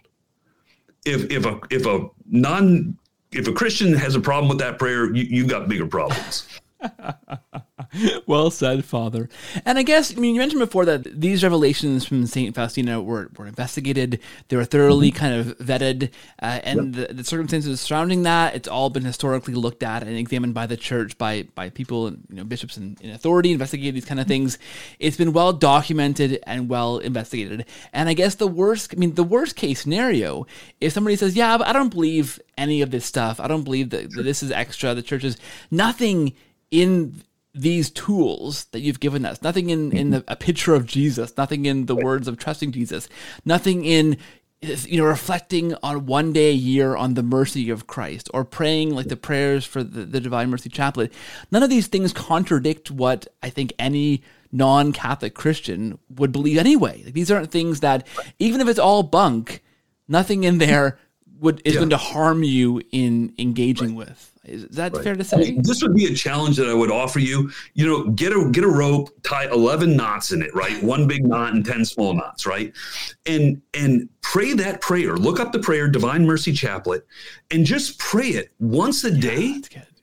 If if a if a non if a Christian has a problem with that prayer, you, you've got bigger problems. Well said, Father. And I guess, I mean, you mentioned before that these revelations from Saint Faustina were, were investigated. They were thoroughly mm-hmm. kind of vetted, uh, and yep. the, the circumstances surrounding that, it's all been historically looked at and examined by the church, by by people, you know, bishops in, in authority, investigate these kind of things. It's been well documented and well investigated. And I guess the worst, I mean, the worst case scenario, if somebody says, yeah, but I don't believe any of this stuff. I don't believe that, that this is extra. The church is nothing in these tools that you've given us, nothing in, in the, a picture of Jesus, nothing in the words of trusting Jesus, nothing in, you know, reflecting on one day a year on the mercy of Christ, or praying like the prayers for the, the Divine Mercy Chaplet. None of these things contradict what I think any non-Catholic Christian would believe anyway. Like, these aren't things that, even if it's all bunk, nothing in there would is yeah. going to harm you in engaging right. with. Is that right. fair to say? I mean, this would be a challenge that I would offer you. You know, get a get a rope, tie eleven knots in it, right? One big knot and ten small knots, right? And and pray that prayer. Look up the prayer, Divine Mercy Chaplet, and just pray it once a day. Yeah,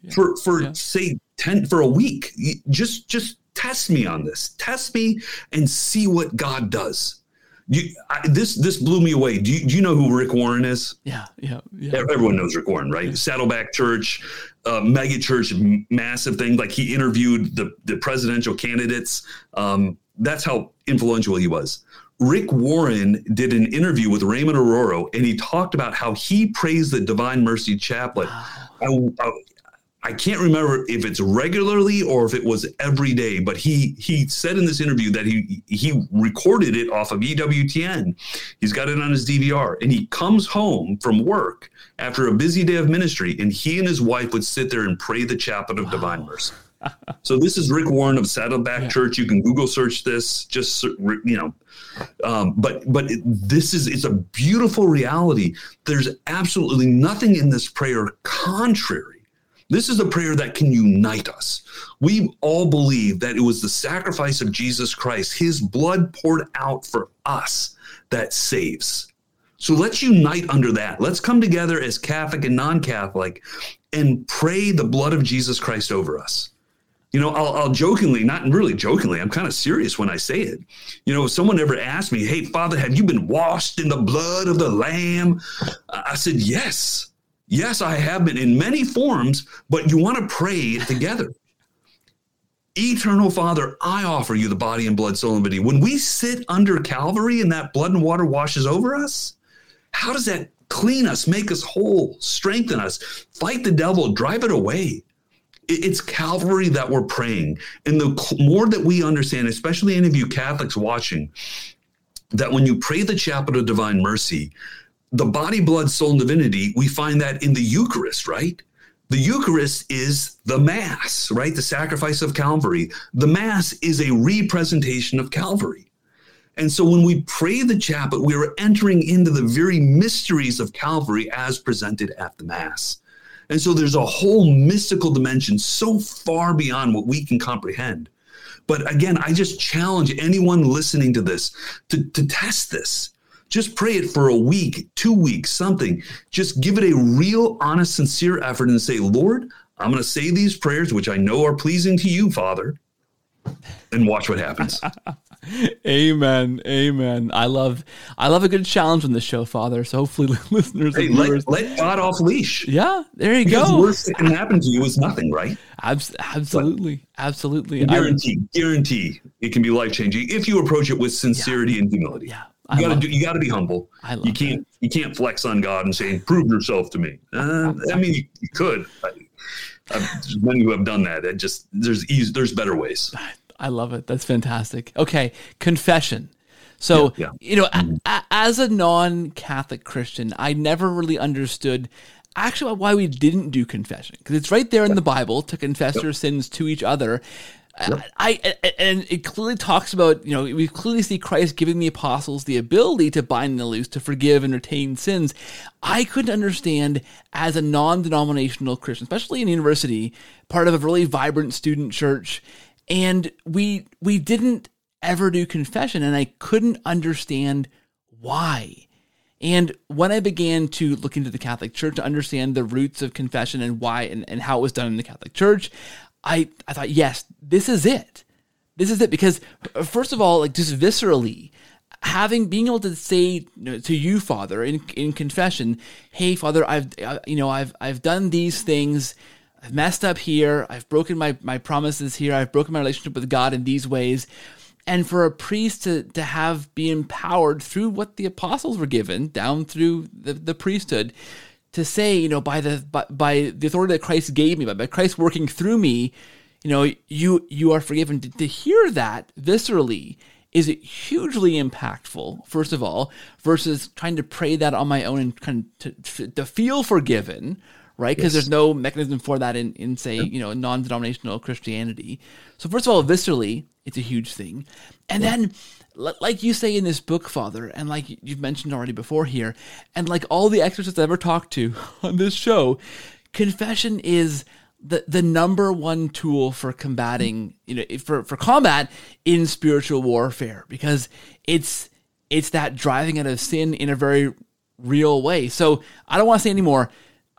yeah. for, for yeah. say ten for a week. Just, just test me on this, test me and see what God does. You, I, this this blew me away. Do you, do you know who Rick Warren is? Yeah, yeah, yeah. Everyone knows Rick Warren, right? Yeah. Saddleback Church, uh, mega church, massive thing. Like he interviewed the, the presidential candidates. Um, that's how influential he was. Rick Warren did an interview with Raymond Arroyo, and he talked about how he prays the Divine Mercy Chaplet. Wow. I, I, I can't remember if it's regularly or if it was every day, but he he said in this interview that he he recorded it off of E W T N. He's got it on his D V R, and he comes home from work after a busy day of ministry, and he and his wife would sit there and pray the Chaplet of wow. Divine Mercy. So this is Rick Warren of Saddleback yeah. Church. You can Google search this, just, you know, um, but but it, this is it's a beautiful reality. There's absolutely nothing in this prayer contrary. This is a prayer that can unite us. We all believe that it was the sacrifice of Jesus Christ, his blood poured out for us, that saves. So let's unite under that. Let's come together as Catholic and non-Catholic and pray the blood of Jesus Christ over us. You know, I'll, I'll jokingly, not really jokingly, I'm kind of serious when I say it. You know, if someone ever asked me, hey, Father, have you been washed in the blood of the Lamb? I said, yes. Yes, I have been in many forms, but you want to pray together. Eternal Father, I offer you the body and blood, soul, and divinity. When we sit under Calvary and that blood and water washes over us, how does that clean us, make us whole, strengthen us, fight the devil, drive it away? It's Calvary that we're praying. And the more that we understand, especially any of you Catholics watching, that when you pray the Chaplet of Divine Mercy, the body, blood, soul, and divinity, we find that in the Eucharist, right? The Eucharist is the Mass, right? The sacrifice of Calvary. The Mass is a representation of Calvary. And so when we pray the chaplet, we are entering into the very mysteries of Calvary as presented at the Mass. And so there's a whole mystical dimension so far beyond what we can comprehend. But again, I just challenge anyone listening to this to, to test this. Just pray it for a week, two weeks, something. Just give it a real, honest, sincere effort and say, Lord, I'm going to say these prayers, which I know are pleasing to you, Father, and watch what happens. Amen. Amen. I love I love a good challenge on the show, Father. So hopefully listeners hey, and viewers. Let, let God off leash. Yeah, there you because go. The worst that can happen to you is nothing, right? Abs- absolutely. But absolutely. Guarantee, I, guarantee it can be life-changing if you approach it with sincerity yeah, and humility. Yeah. You gotta do. You gotta be humble. I love you can't. that. You can't flex on God and say, "Prove yourself to me." Uh, I mean, you, you could. I, I've, there's many who have done that. It just there's easy, there's better ways. I love it. That's fantastic. Okay, confession. So yeah, yeah. you know, mm-hmm. a, a, as a non-Catholic Christian, I never really understood actually why we didn't do confession, because it's right there in the Bible to confess yep. your sins to each other. Yep. I, I and it clearly talks about, you know, we clearly see Christ giving the apostles the ability to bind and loose, to forgive and retain sins. I couldn't understand as a non-denominational Christian, especially in university, part of a really vibrant student church, and we we didn't ever do confession, and I couldn't understand why. And when I began to look into the Catholic Church to understand the roots of confession and why and, and how it was done in the Catholic Church, I, I thought, yes, this is it. This is it. Because first of all, like just viscerally, having, being able to say you know, to you, Father, in, in confession, hey, Father, I've, I, you know, I've, I've done these things. I've messed up here. I've broken my, my promises here. I've broken my relationship with God in these ways. And for a priest to, to have be empowered through what the apostles were given down through the, the priesthood, to say, you know, by the by, by the authority that Christ gave me, by, by Christ working through me, you know, you you are forgiven. To, to hear that viscerally is hugely impactful, first of all, versus trying to pray that on my own and kind of to, to feel forgiven, right? Because yes. there's no mechanism for that in, in say, yeah. you know, non-denominational Christianity. So first of all, viscerally, it's a huge thing. And yeah. then, like you say in this book, Father, and like you've mentioned already before here, and like all the exorcists I've ever talked to on this show, confession is the the number one tool for combating, you know, for, for combat in spiritual warfare, because it's it's that driving out of sin in a very real way. So I don't want to say anymore.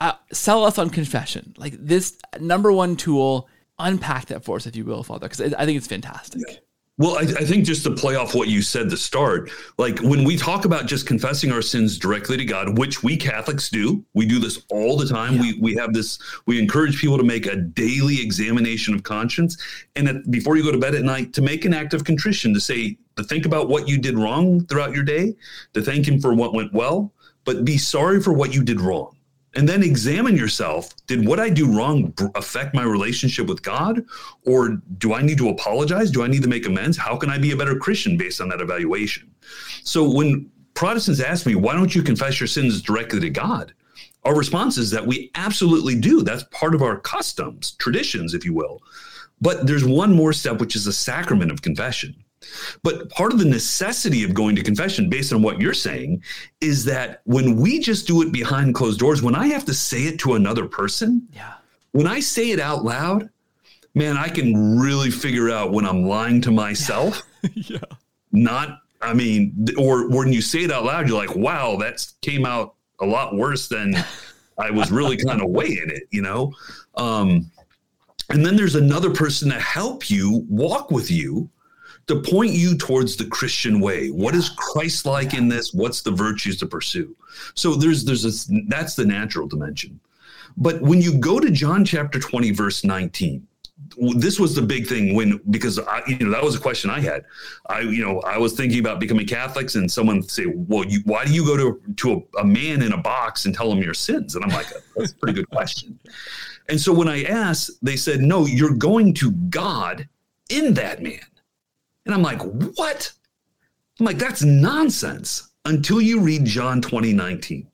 uh, sell us on confession. Like this number one tool, unpack that for us, if you will, Father, because I think it's fantastic. Yeah. Well, I, I think just to play off what you said to start, like when we talk about just confessing our sins directly to God, which we Catholics do, we do this all the time. Yeah. We we have this, we encourage people to make a daily examination of conscience. And at, before you go to bed at night, to make an act of contrition, to say, to think about what you did wrong throughout your day, to thank him for what went well, but be sorry for what you did wrong. And then examine yourself. Did what I do wrong affect my relationship with God? Or do I need to apologize? Do I need to make amends? How can I be a better Christian based on that evaluation? So when Protestants ask me, why don't you confess your sins directly to God? Our response is that we absolutely do. That's part of our customs, traditions, if you will. But there's one more step, which is the sacrament of confession. But part of the necessity of going to confession, based on what you're saying, is that when we just do it behind closed doors, when I have to say it to another person, yeah. when I say it out loud, man, I can really figure out when I'm lying to myself. yeah. Not, I mean, or when you say it out loud, you're like, wow, that came out a lot worse than I was really kind of weighing it, you know? Um, and then there's another person to help you, walk with you, to point you towards the Christian way. What is Christ-like yeah. in this? What's the virtues to pursue? So there's there's a, that's the natural dimension. But when you go to John chapter twenty, verse nineteen, this was the big thing when, because I, you know, that was a question I had. I, you know, I was thinking about becoming Catholics, and someone say, well, you, why do you go to, to a, a man in a box and tell him your sins? And I'm like, that's a pretty good question. And so when I asked, they said, no, you're going to God in that man. And I'm like, what? I'm like, that's nonsense until you read John twenty nineteen.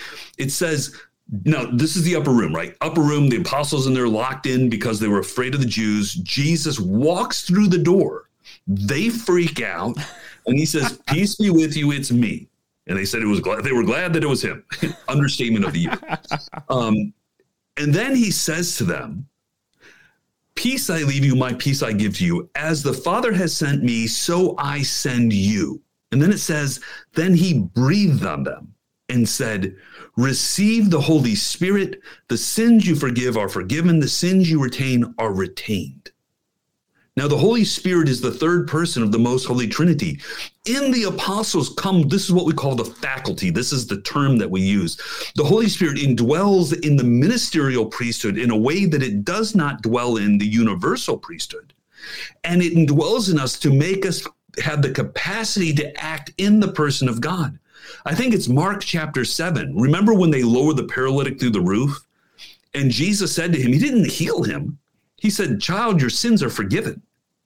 It says, now this is the upper room, right? Upper room, the apostles in there locked in because they were afraid of the Jews. Jesus walks through the door. They freak out. And he says, peace be with you. It's me. And they said it was glad. They were glad that it was him. Understatement of the year. Um, and then he says to them, peace I leave you, my peace I give to you. As the Father has sent me, so I send you. And then it says, then he breathed on them and said, receive the Holy Spirit. The sins you forgive are forgiven. The sins you retain are retained. Now, the Holy Spirit is the third person of the Most Holy Trinity. In the apostles come, this is what we call the faculty. This is the term that we use. The Holy Spirit indwells in the ministerial priesthood in a way that it does not dwell in the universal priesthood. And it indwells in us to make us have the capacity to act in the person of God. I think it's Mark chapter seven. Remember when they lowered the paralytic through the roof? And Jesus said to him, he didn't heal him. He said, child, your sins are forgiven.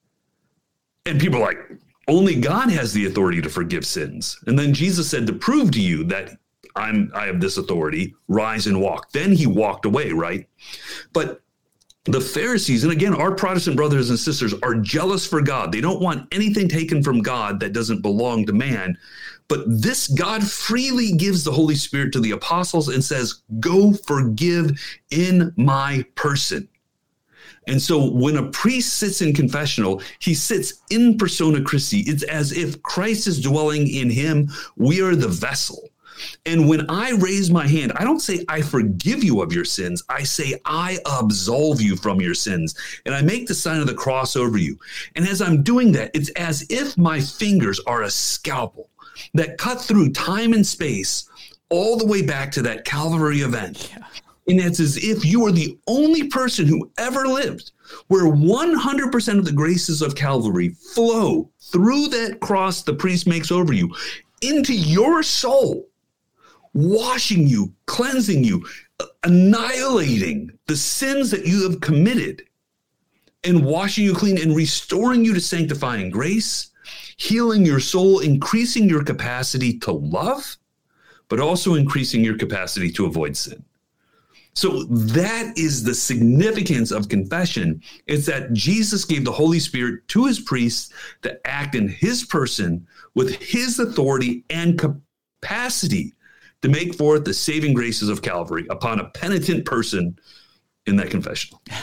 And people are like, only God has the authority to forgive sins. And then Jesus said, to prove to you that I'm, I have this authority, rise and walk. Then he walked away, right? But the Pharisees, and again, our Protestant brothers and sisters are jealous for God. They don't want anything taken from God that doesn't belong to man. But this God freely gives the Holy Spirit to the apostles and says, go forgive in my person. And so when a priest sits in confessional, he sits in persona Christi. It's as if Christ is dwelling in him. We are the vessel. And when I raise my hand, I don't say I forgive you of your sins. I say I absolve you from your sins. And I make the sign of the cross over you. And as I'm doing that, it's as if my fingers are a scalpel that cut through time and space all the way back to that Calvary event. Yeah. And it's as if you are the only person who ever lived where one hundred percent of the graces of Calvary flow through that cross the priest makes over you into your soul, washing you, cleansing you, annihilating the sins that you have committed, and washing you clean and restoring you to sanctifying grace, healing your soul, increasing your capacity to love, but also increasing your capacity to avoid sin. So that is the significance of confession. It's that Jesus gave the Holy Spirit to his priests to act in his person with his authority and capacity to make forth the saving graces of Calvary upon a penitent person in that confessional.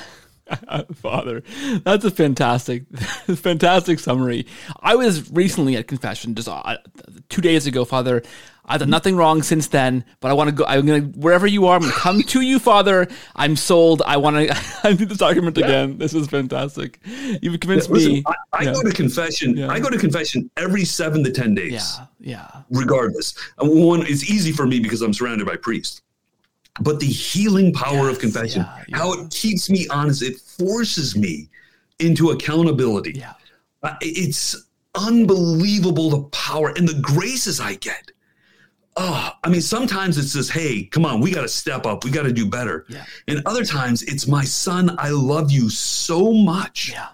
Father, that's a fantastic, fantastic summary. I was recently at confession just uh, two days ago, Father. I've done nothing wrong since then, but I want to go. I'm going to, wherever you are, I'm going to come to you, Father. I'm sold. I want to, I need this document yeah. again. This is fantastic. You've convinced yeah, listen, me. I, I yeah. go to confession. Yeah. I go to confession every seven to ten days. Yeah. Yeah. Regardless. And one, it's easy for me because I'm surrounded by priests. But the healing power yes, of confession, yeah, yeah. how it keeps me honest, it forces me into accountability. Yeah. Uh, it's unbelievable the power and the graces I get. Oh, I mean, sometimes it's just, hey, come on, we got to step up. We got to do better. Yeah. And other times it's, my son, I love you so much. Yeah.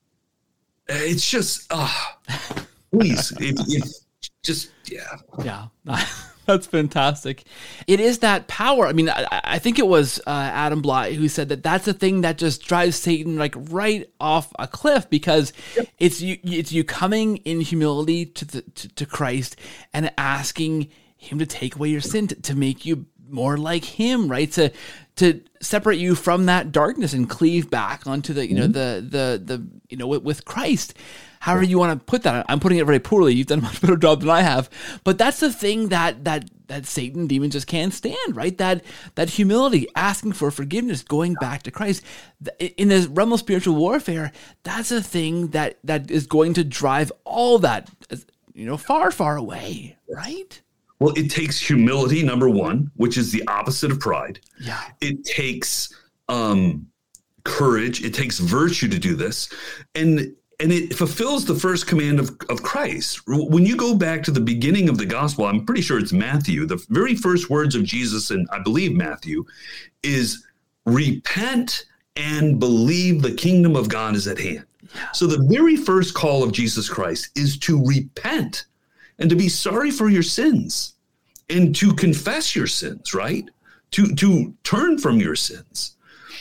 It's just, oh, please, if, if just, yeah. Yeah. That's fantastic. It is that power. I mean, I, I think it was uh, Adam Bly who said that that's the thing that just drives Satan like right off a cliff, because yep. it's you. It's you coming in humility to the, to, to Christ and asking Him to take away your sin, to, to make you more like Him, right? To to separate you from that darkness and cleave back onto the you mm-hmm. know the the the you know with, with Christ. However you want to put that. I'm putting it very poorly. You've done a much better job than I have. But that's the thing that that that Satan, demons just can't stand, right? That that humility, asking for forgiveness, going back to Christ. In the realm of spiritual warfare, that's a thing that that is going to drive all that, you know, far, far away, right? Well, it takes humility, number one, which is the opposite of pride. Yeah. It takes um, courage. It takes virtue to do this. And And it fulfills the first command of, of Christ. When you go back to the beginning of the gospel, I'm pretty sure it's Matthew, the very first words of Jesus, and I believe Matthew, is repent and believe the kingdom of God is at hand. Yeah. So the very first call of Jesus Christ is to repent and to be sorry for your sins and to confess your sins, right? To, to turn from your sins.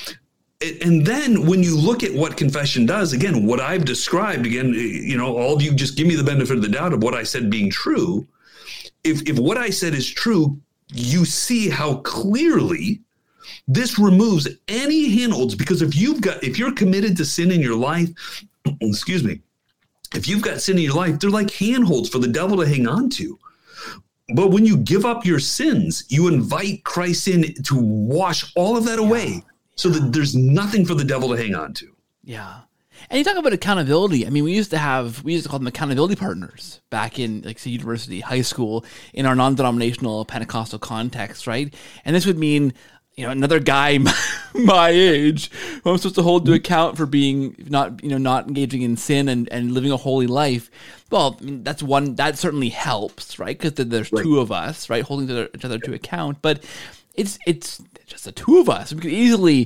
And then when you look at what confession does, again, what I've described, again, you know, all of you just give me the benefit of the doubt of what I said being true. If if what I said is true, you see how clearly this removes any handholds, because if you've got, if you're committed to sin in your life, excuse me, if you've got sin in your life, they're like handholds for the devil to hang on to. But when you give up your sins, you invite Christ in to wash all of that away. Yeah. So that there's nothing for the devil to hang on to. Yeah. And you talk about accountability. I mean, we used to have, we used to call them accountability partners back in, like, say, university, high school, in our non-denominational Pentecostal context, right? And this would mean, you know, another guy my age who I'm supposed to hold to account for being not, you know, not engaging in sin and, and living a holy life. Well, I mean, that's one, that certainly helps, right? Because there's right. two of us, right, holding each other to account. But it's it's just the two of us. We could easily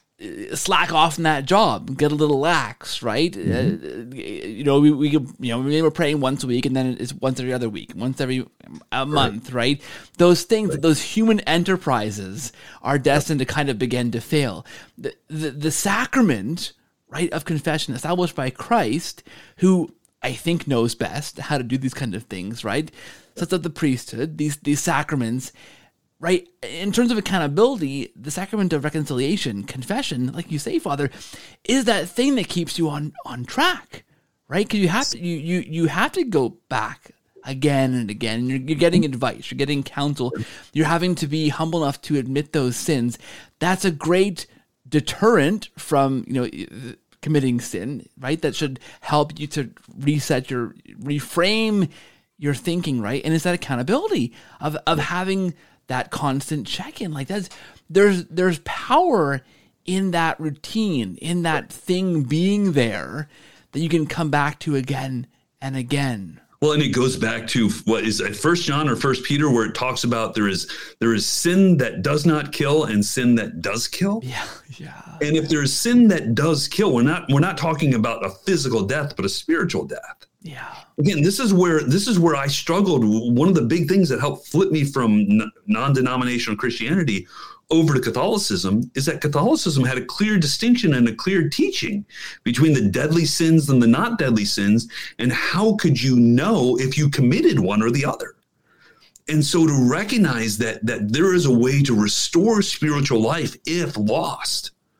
slack off in that job, get a little lax, right? Mm-hmm. Uh, you know, we, we could, you know, maybe we're praying once a week, and then it's once every other week, once every a month, right? right? Those things, right. those human enterprises are destined to kind of begin to fail. The, the, the sacrament, right, of confession established by Christ, who I think knows best how to do these kind of things, right? Such that the priesthood, these these sacraments, right, in terms of accountability, the sacrament of reconciliation, confession, like you say, Father, is that thing that keeps you on, on track, right? Because you have to you, you you have to go back again and again. You're, you're getting advice, you're getting counsel, you're having to be humble enough to admit those sins. That's a great deterrent from, you know, committing sin, right? That should help you to reset your, reframe your thinking, right? And it's that accountability of of having that constant check-in. Like, that's, there's there's power in that routine, in that thing being there that you can come back to again and again. Well, and it goes back to what is it, First John or First Peter, where it talks about there is there is sin that does not kill and sin that does kill. Yeah, yeah. And if there is sin that does kill, we're not we're not talking about a physical death, but a spiritual death. Yeah. Again, this is where this is where I struggled. One of the big things that helped flip me from non-denominational Christianity over to Catholicism is that Catholicism had a clear distinction and a clear teaching between the deadly sins and the not deadly sins, and how could you know if you committed one or the other? And so to recognize that that there is a way to restore spiritual life if lost,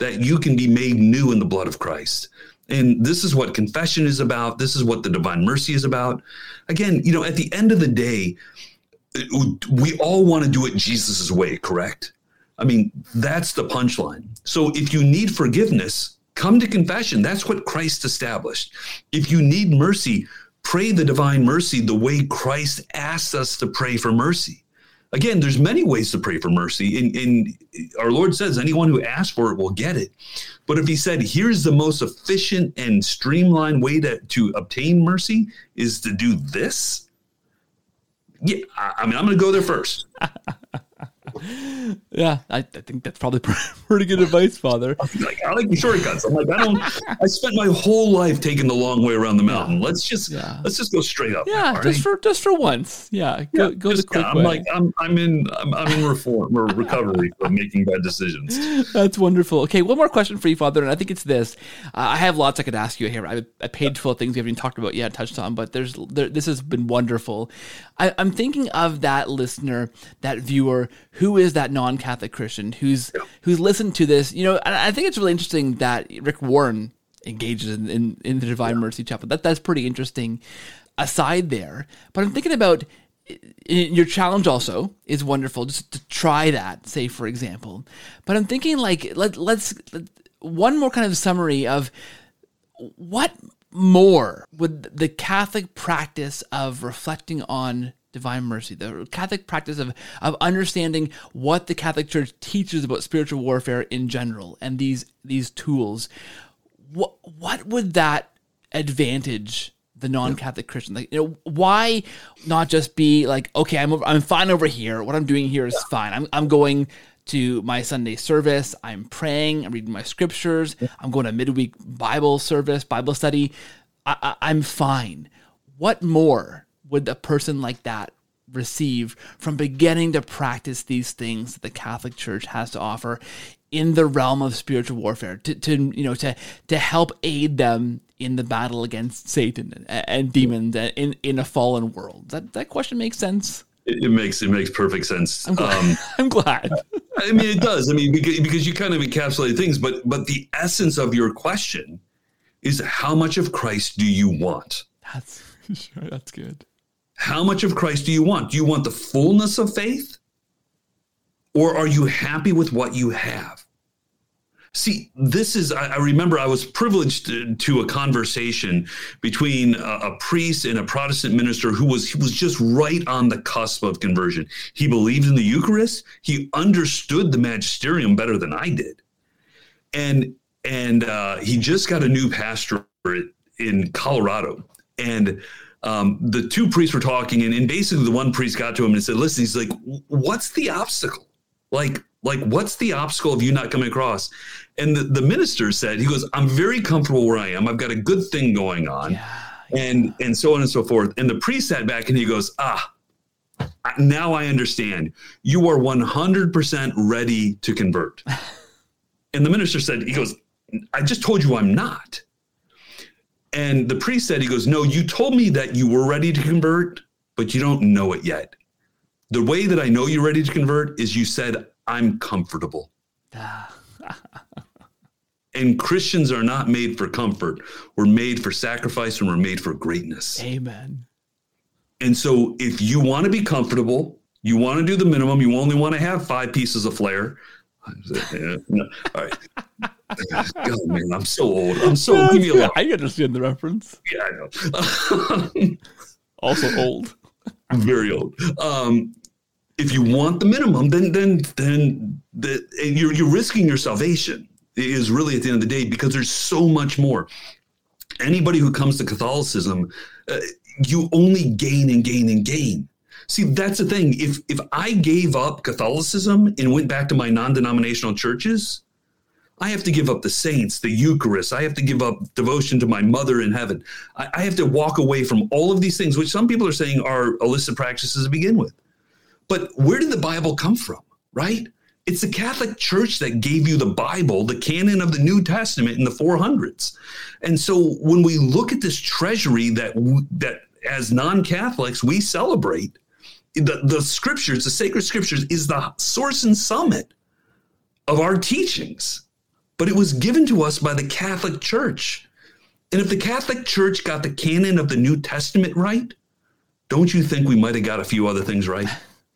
that you can be made new in the blood of Christ. And this is what confession is about. This is what the divine mercy is about. Again, you know, at the end of the day, we all want to do it Jesus's way, correct? I mean, that's the punchline. So if you need forgiveness, come to confession. That's what Christ established. If you need mercy, pray the divine mercy the way Christ asked us to pray for mercy. Again, there's many ways to pray for mercy. And, and our Lord says anyone who asks for it will get it. But if he said, here's the most efficient and streamlined way to, to obtain mercy is to do this. Yeah, I, I mean, I'm going to go there first. Yeah, I, I think that's probably pretty good advice, Father. Like, I like the shortcuts. I'm like, I don't. I spent my whole life taking the long way around the mountain. Yeah. Let's just yeah. let's just go straight up. Yeah, now, just right? for just for once. Yeah, go yeah, go just, the quick yeah, I'm way. like I'm I'm in I'm, I'm in reform or recovery from making bad decisions. That's wonderful. Okay, one more question for you, Father, and I think it's this. Uh, I have lots I could ask you here. I have a page full of things we haven't even talked about yet, touched on, but there's there, this has been wonderful. I, I'm thinking of that listener, that viewer, who is that non-Catholic Christian who's yeah. who's listened to this. You know, I, I think it's really interesting that Rick Warren engages in, in, in the Divine yeah. Mercy Chapel. That that's pretty interesting aside there. But I'm thinking about your challenge also is wonderful, just to try that, say, for example. But I'm thinking like, let, let's, let, one more kind of summary of what more would the Catholic practice of reflecting on divine mercy, the Catholic practice of, of understanding what the Catholic Church teaches about spiritual warfare in general and these these tools, what what would that advantage the non-Catholic Christian? Like, you know, why not just be like, okay, I'm over, I'm fine over here. What I'm doing here is fine. I'm I'm going to my Sunday service. I'm praying. I'm reading my scriptures. I'm going to midweek Bible service, Bible study. I, I, I'm fine. What more would a person like that receive from beginning to practice these things that the Catholic Church has to offer in the realm of spiritual warfare, to, to you know, to to help aid them in the battle against Satan and, and demons in in a fallen world? Does that that question makes sense? It, it makes it makes perfect sense. I'm glad. Um, I'm glad. I mean, it does. I mean, because, because you kind of encapsulate things, but but the essence of your question is, how much of Christ do you want? That's that's good. How much of Christ do you want? Do you want the fullness of faith? Or are you happy with what you have? See, this is, I, I remember I was privileged to, to a conversation between a, a priest and a Protestant minister who was, he was just right on the cusp of conversion. He believed in the Eucharist. He understood the magisterium better than I did. And, and uh, he just got a new pastorate in Colorado. And Um, the two priests were talking, and, and basically the one priest got to him and said, listen, he's like, what's the obstacle? Like, like, what's the obstacle of you not coming across? And the, the minister said, he goes, I'm very comfortable where I am. I've got a good thing going on, yeah, yeah. and and so on and so forth. And the priest sat back and he goes, ah, now I understand. You are one hundred percent ready to convert. And the minister said, he goes, I just told you I'm not. And the priest said, he goes, no, you told me that you were ready to convert, but you don't know it yet. The way that I know you're ready to convert is you said, I'm comfortable. And Christians are not made for comfort. We're made for sacrifice, and we're made for greatness. Amen. And so if you want to be comfortable, you want to do the minimum, you only want to have five pieces of flair. Yeah, no. All right. God, man, I'm so old. I'm so no, give me a lot. I understand the reference. Yeah, I know. Also old. Very old. Um, if you want the minimum, then then then the, you're you're risking your salvation. Is really at the end of the day, because there's so much more. Anybody who comes to Catholicism, uh, you only gain and gain and gain. See, that's the thing. If if I gave up Catholicism and went back to my non-denominational churches, I have to give up the saints, the Eucharist. I have to give up devotion to my mother in heaven. I, I have to walk away from all of these things, which some people are saying are illicit practices to begin with. But where did the Bible come from, right? It's the Catholic Church that gave you the Bible, the canon of the New Testament in the four hundreds. And so when we look at this treasury that that as non-Catholics we celebrate, the, the scriptures, the sacred scriptures, is the source and summit of our teachings. but it was given to us by the Catholic Church. And if the Catholic Church got the canon of the New Testament right, don't you think we might have got a few other things right?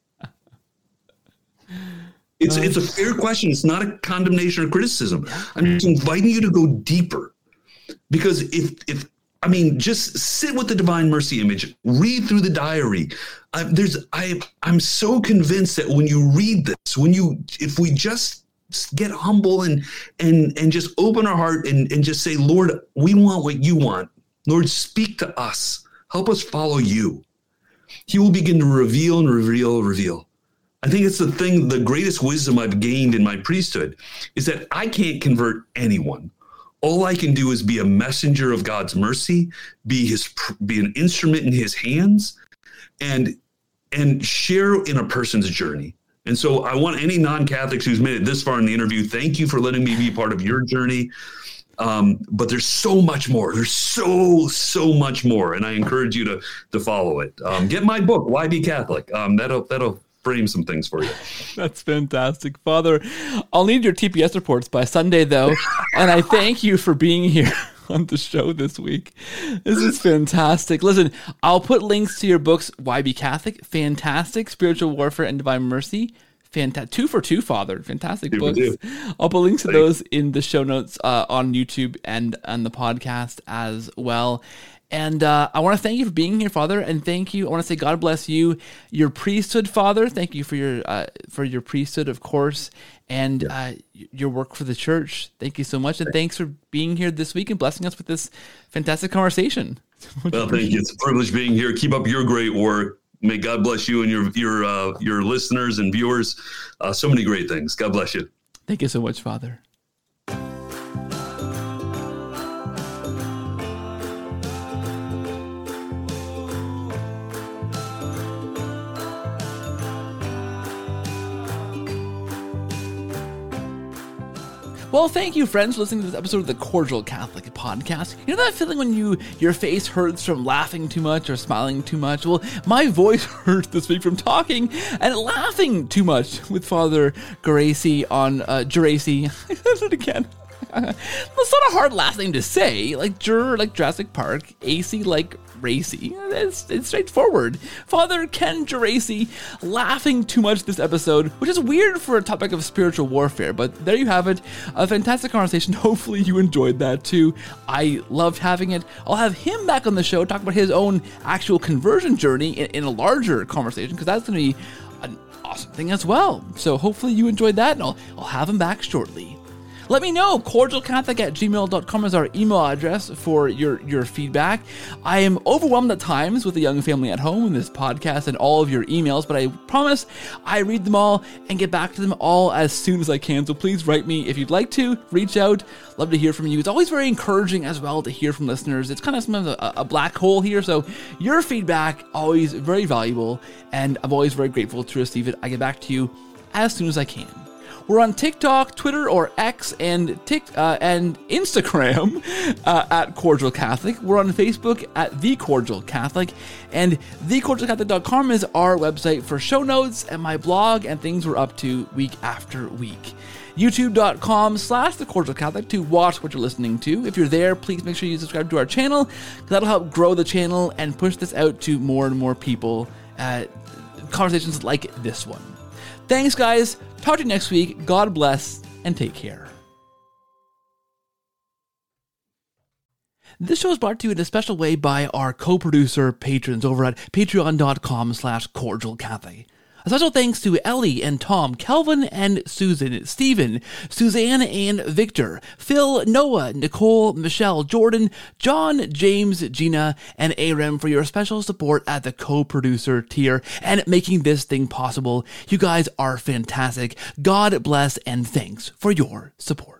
It's, it's a fair question. It's not a condemnation or criticism. I'm just inviting you to go deeper. Because if, if I mean, just sit with the Divine Mercy image, read through the diary. Uh, there's, I, I'm so convinced that when you read this, when you, if we just get humble and and and just open our heart and, and just say, Lord, we want what you want. Lord, speak to us. Help us follow you. He will begin to reveal and reveal, reveal. I think it's the thing, the greatest wisdom I've gained in my priesthood is that I can't convert anyone. All I can do is be a messenger of God's mercy, be his, be an instrument in his hands, and and share in a person's journey. And so I want any non-Catholics who's made it this far in the interview, thank you for letting me be part of your journey. Um, but there's so much more. There's so, so much more. And I encourage you to to follow it. Um, get my book, Why Be Catholic? Um, that'll that'll frame some things for you. That's fantastic. Father, I'll need your T P S reports by Sunday, though. And I thank you for being here on the show this week. This is fantastic. Listen, I'll put links to your books, Why Be Catholic? Fantastic. Spiritual Warfare and Divine Mercy. Fantastic. Two for two, Father. Fantastic two books. I'll put links to Thanks. those in the show notes uh, on YouTube and on the podcast as well. And uh, I want to thank you for being here, Father, and thank you. I want to say God bless you, your priesthood, Father. Thank you for your uh, for your priesthood, of course, and yeah. uh, your work for the church. Thank you so much, and thanks for being here this week and blessing us with this fantastic conversation. Well, thank you. It's a privilege being here. Keep up your great work. May God bless you and your your uh, your listeners and viewers. Uh, so many great things. God bless you. Thank you so much, Father. Well, thank you, friends, for listening to this episode of the Cordial Catholic Podcast. You know that feeling when you your face hurts from laughing too much or smiling too much? Well, my voice hurts this week from talking and laughing too much with Father Geraci on uh, Geraci. I said it again. It's not a hard last name to say, like Jur, like Jurassic Park, A C like Racy. It's, it's straightforward. Father Ken Geraci laughing too much this episode, which is weird for a topic of spiritual warfare, but there you have it. A fantastic conversation. Hopefully you enjoyed that too. I loved having it. I'll have him back on the show, talk about his own actual conversion journey in, in a larger conversation, because that's going to be an awesome thing as well. So hopefully you enjoyed that, and I'll, I'll have him back shortly. Let me know. cordial catholic at gmail dot com is our email address for your, your feedback. I am overwhelmed at times with a young family at home and this podcast and all of your emails, but I promise I read them all and get back to them all as soon as I can. So please write me if you'd like to. Reach out. Love to hear from you. It's always very encouraging as well to hear from listeners. It's kind of sometimes a, a black hole here, so your feedback always very valuable, and I'm always very grateful to receive it. I get back to you as soon as I can. We're on TikTok, Twitter, or X, and Tik uh, and Instagram uh, at Cordial Catholic. We're on Facebook at The Cordial Catholic, and the cordial catholic dot com is our website for show notes and my blog and things we're up to week after week. YouTube.com slash The Cordial Catholic to watch what you're listening to. If you're there, please make sure you subscribe to our channel, because that'll help grow the channel and push this out to more and more people. Uh, conversations like this one. Thanks, guys. Talk to you next week. God bless and take care. This show is brought to you in a special way by our co-producer patrons over at patreon.com slash cordial catholic. A special thanks to Ellie and Tom, Kelvin and Susan, Stephen, Suzanne and Victor, Phil, Noah, Nicole, Michelle, Jordan, John, James, Gina, and Aram for your special support at the co-producer tier and making this thing possible. You guys are fantastic. God bless and thanks for your support.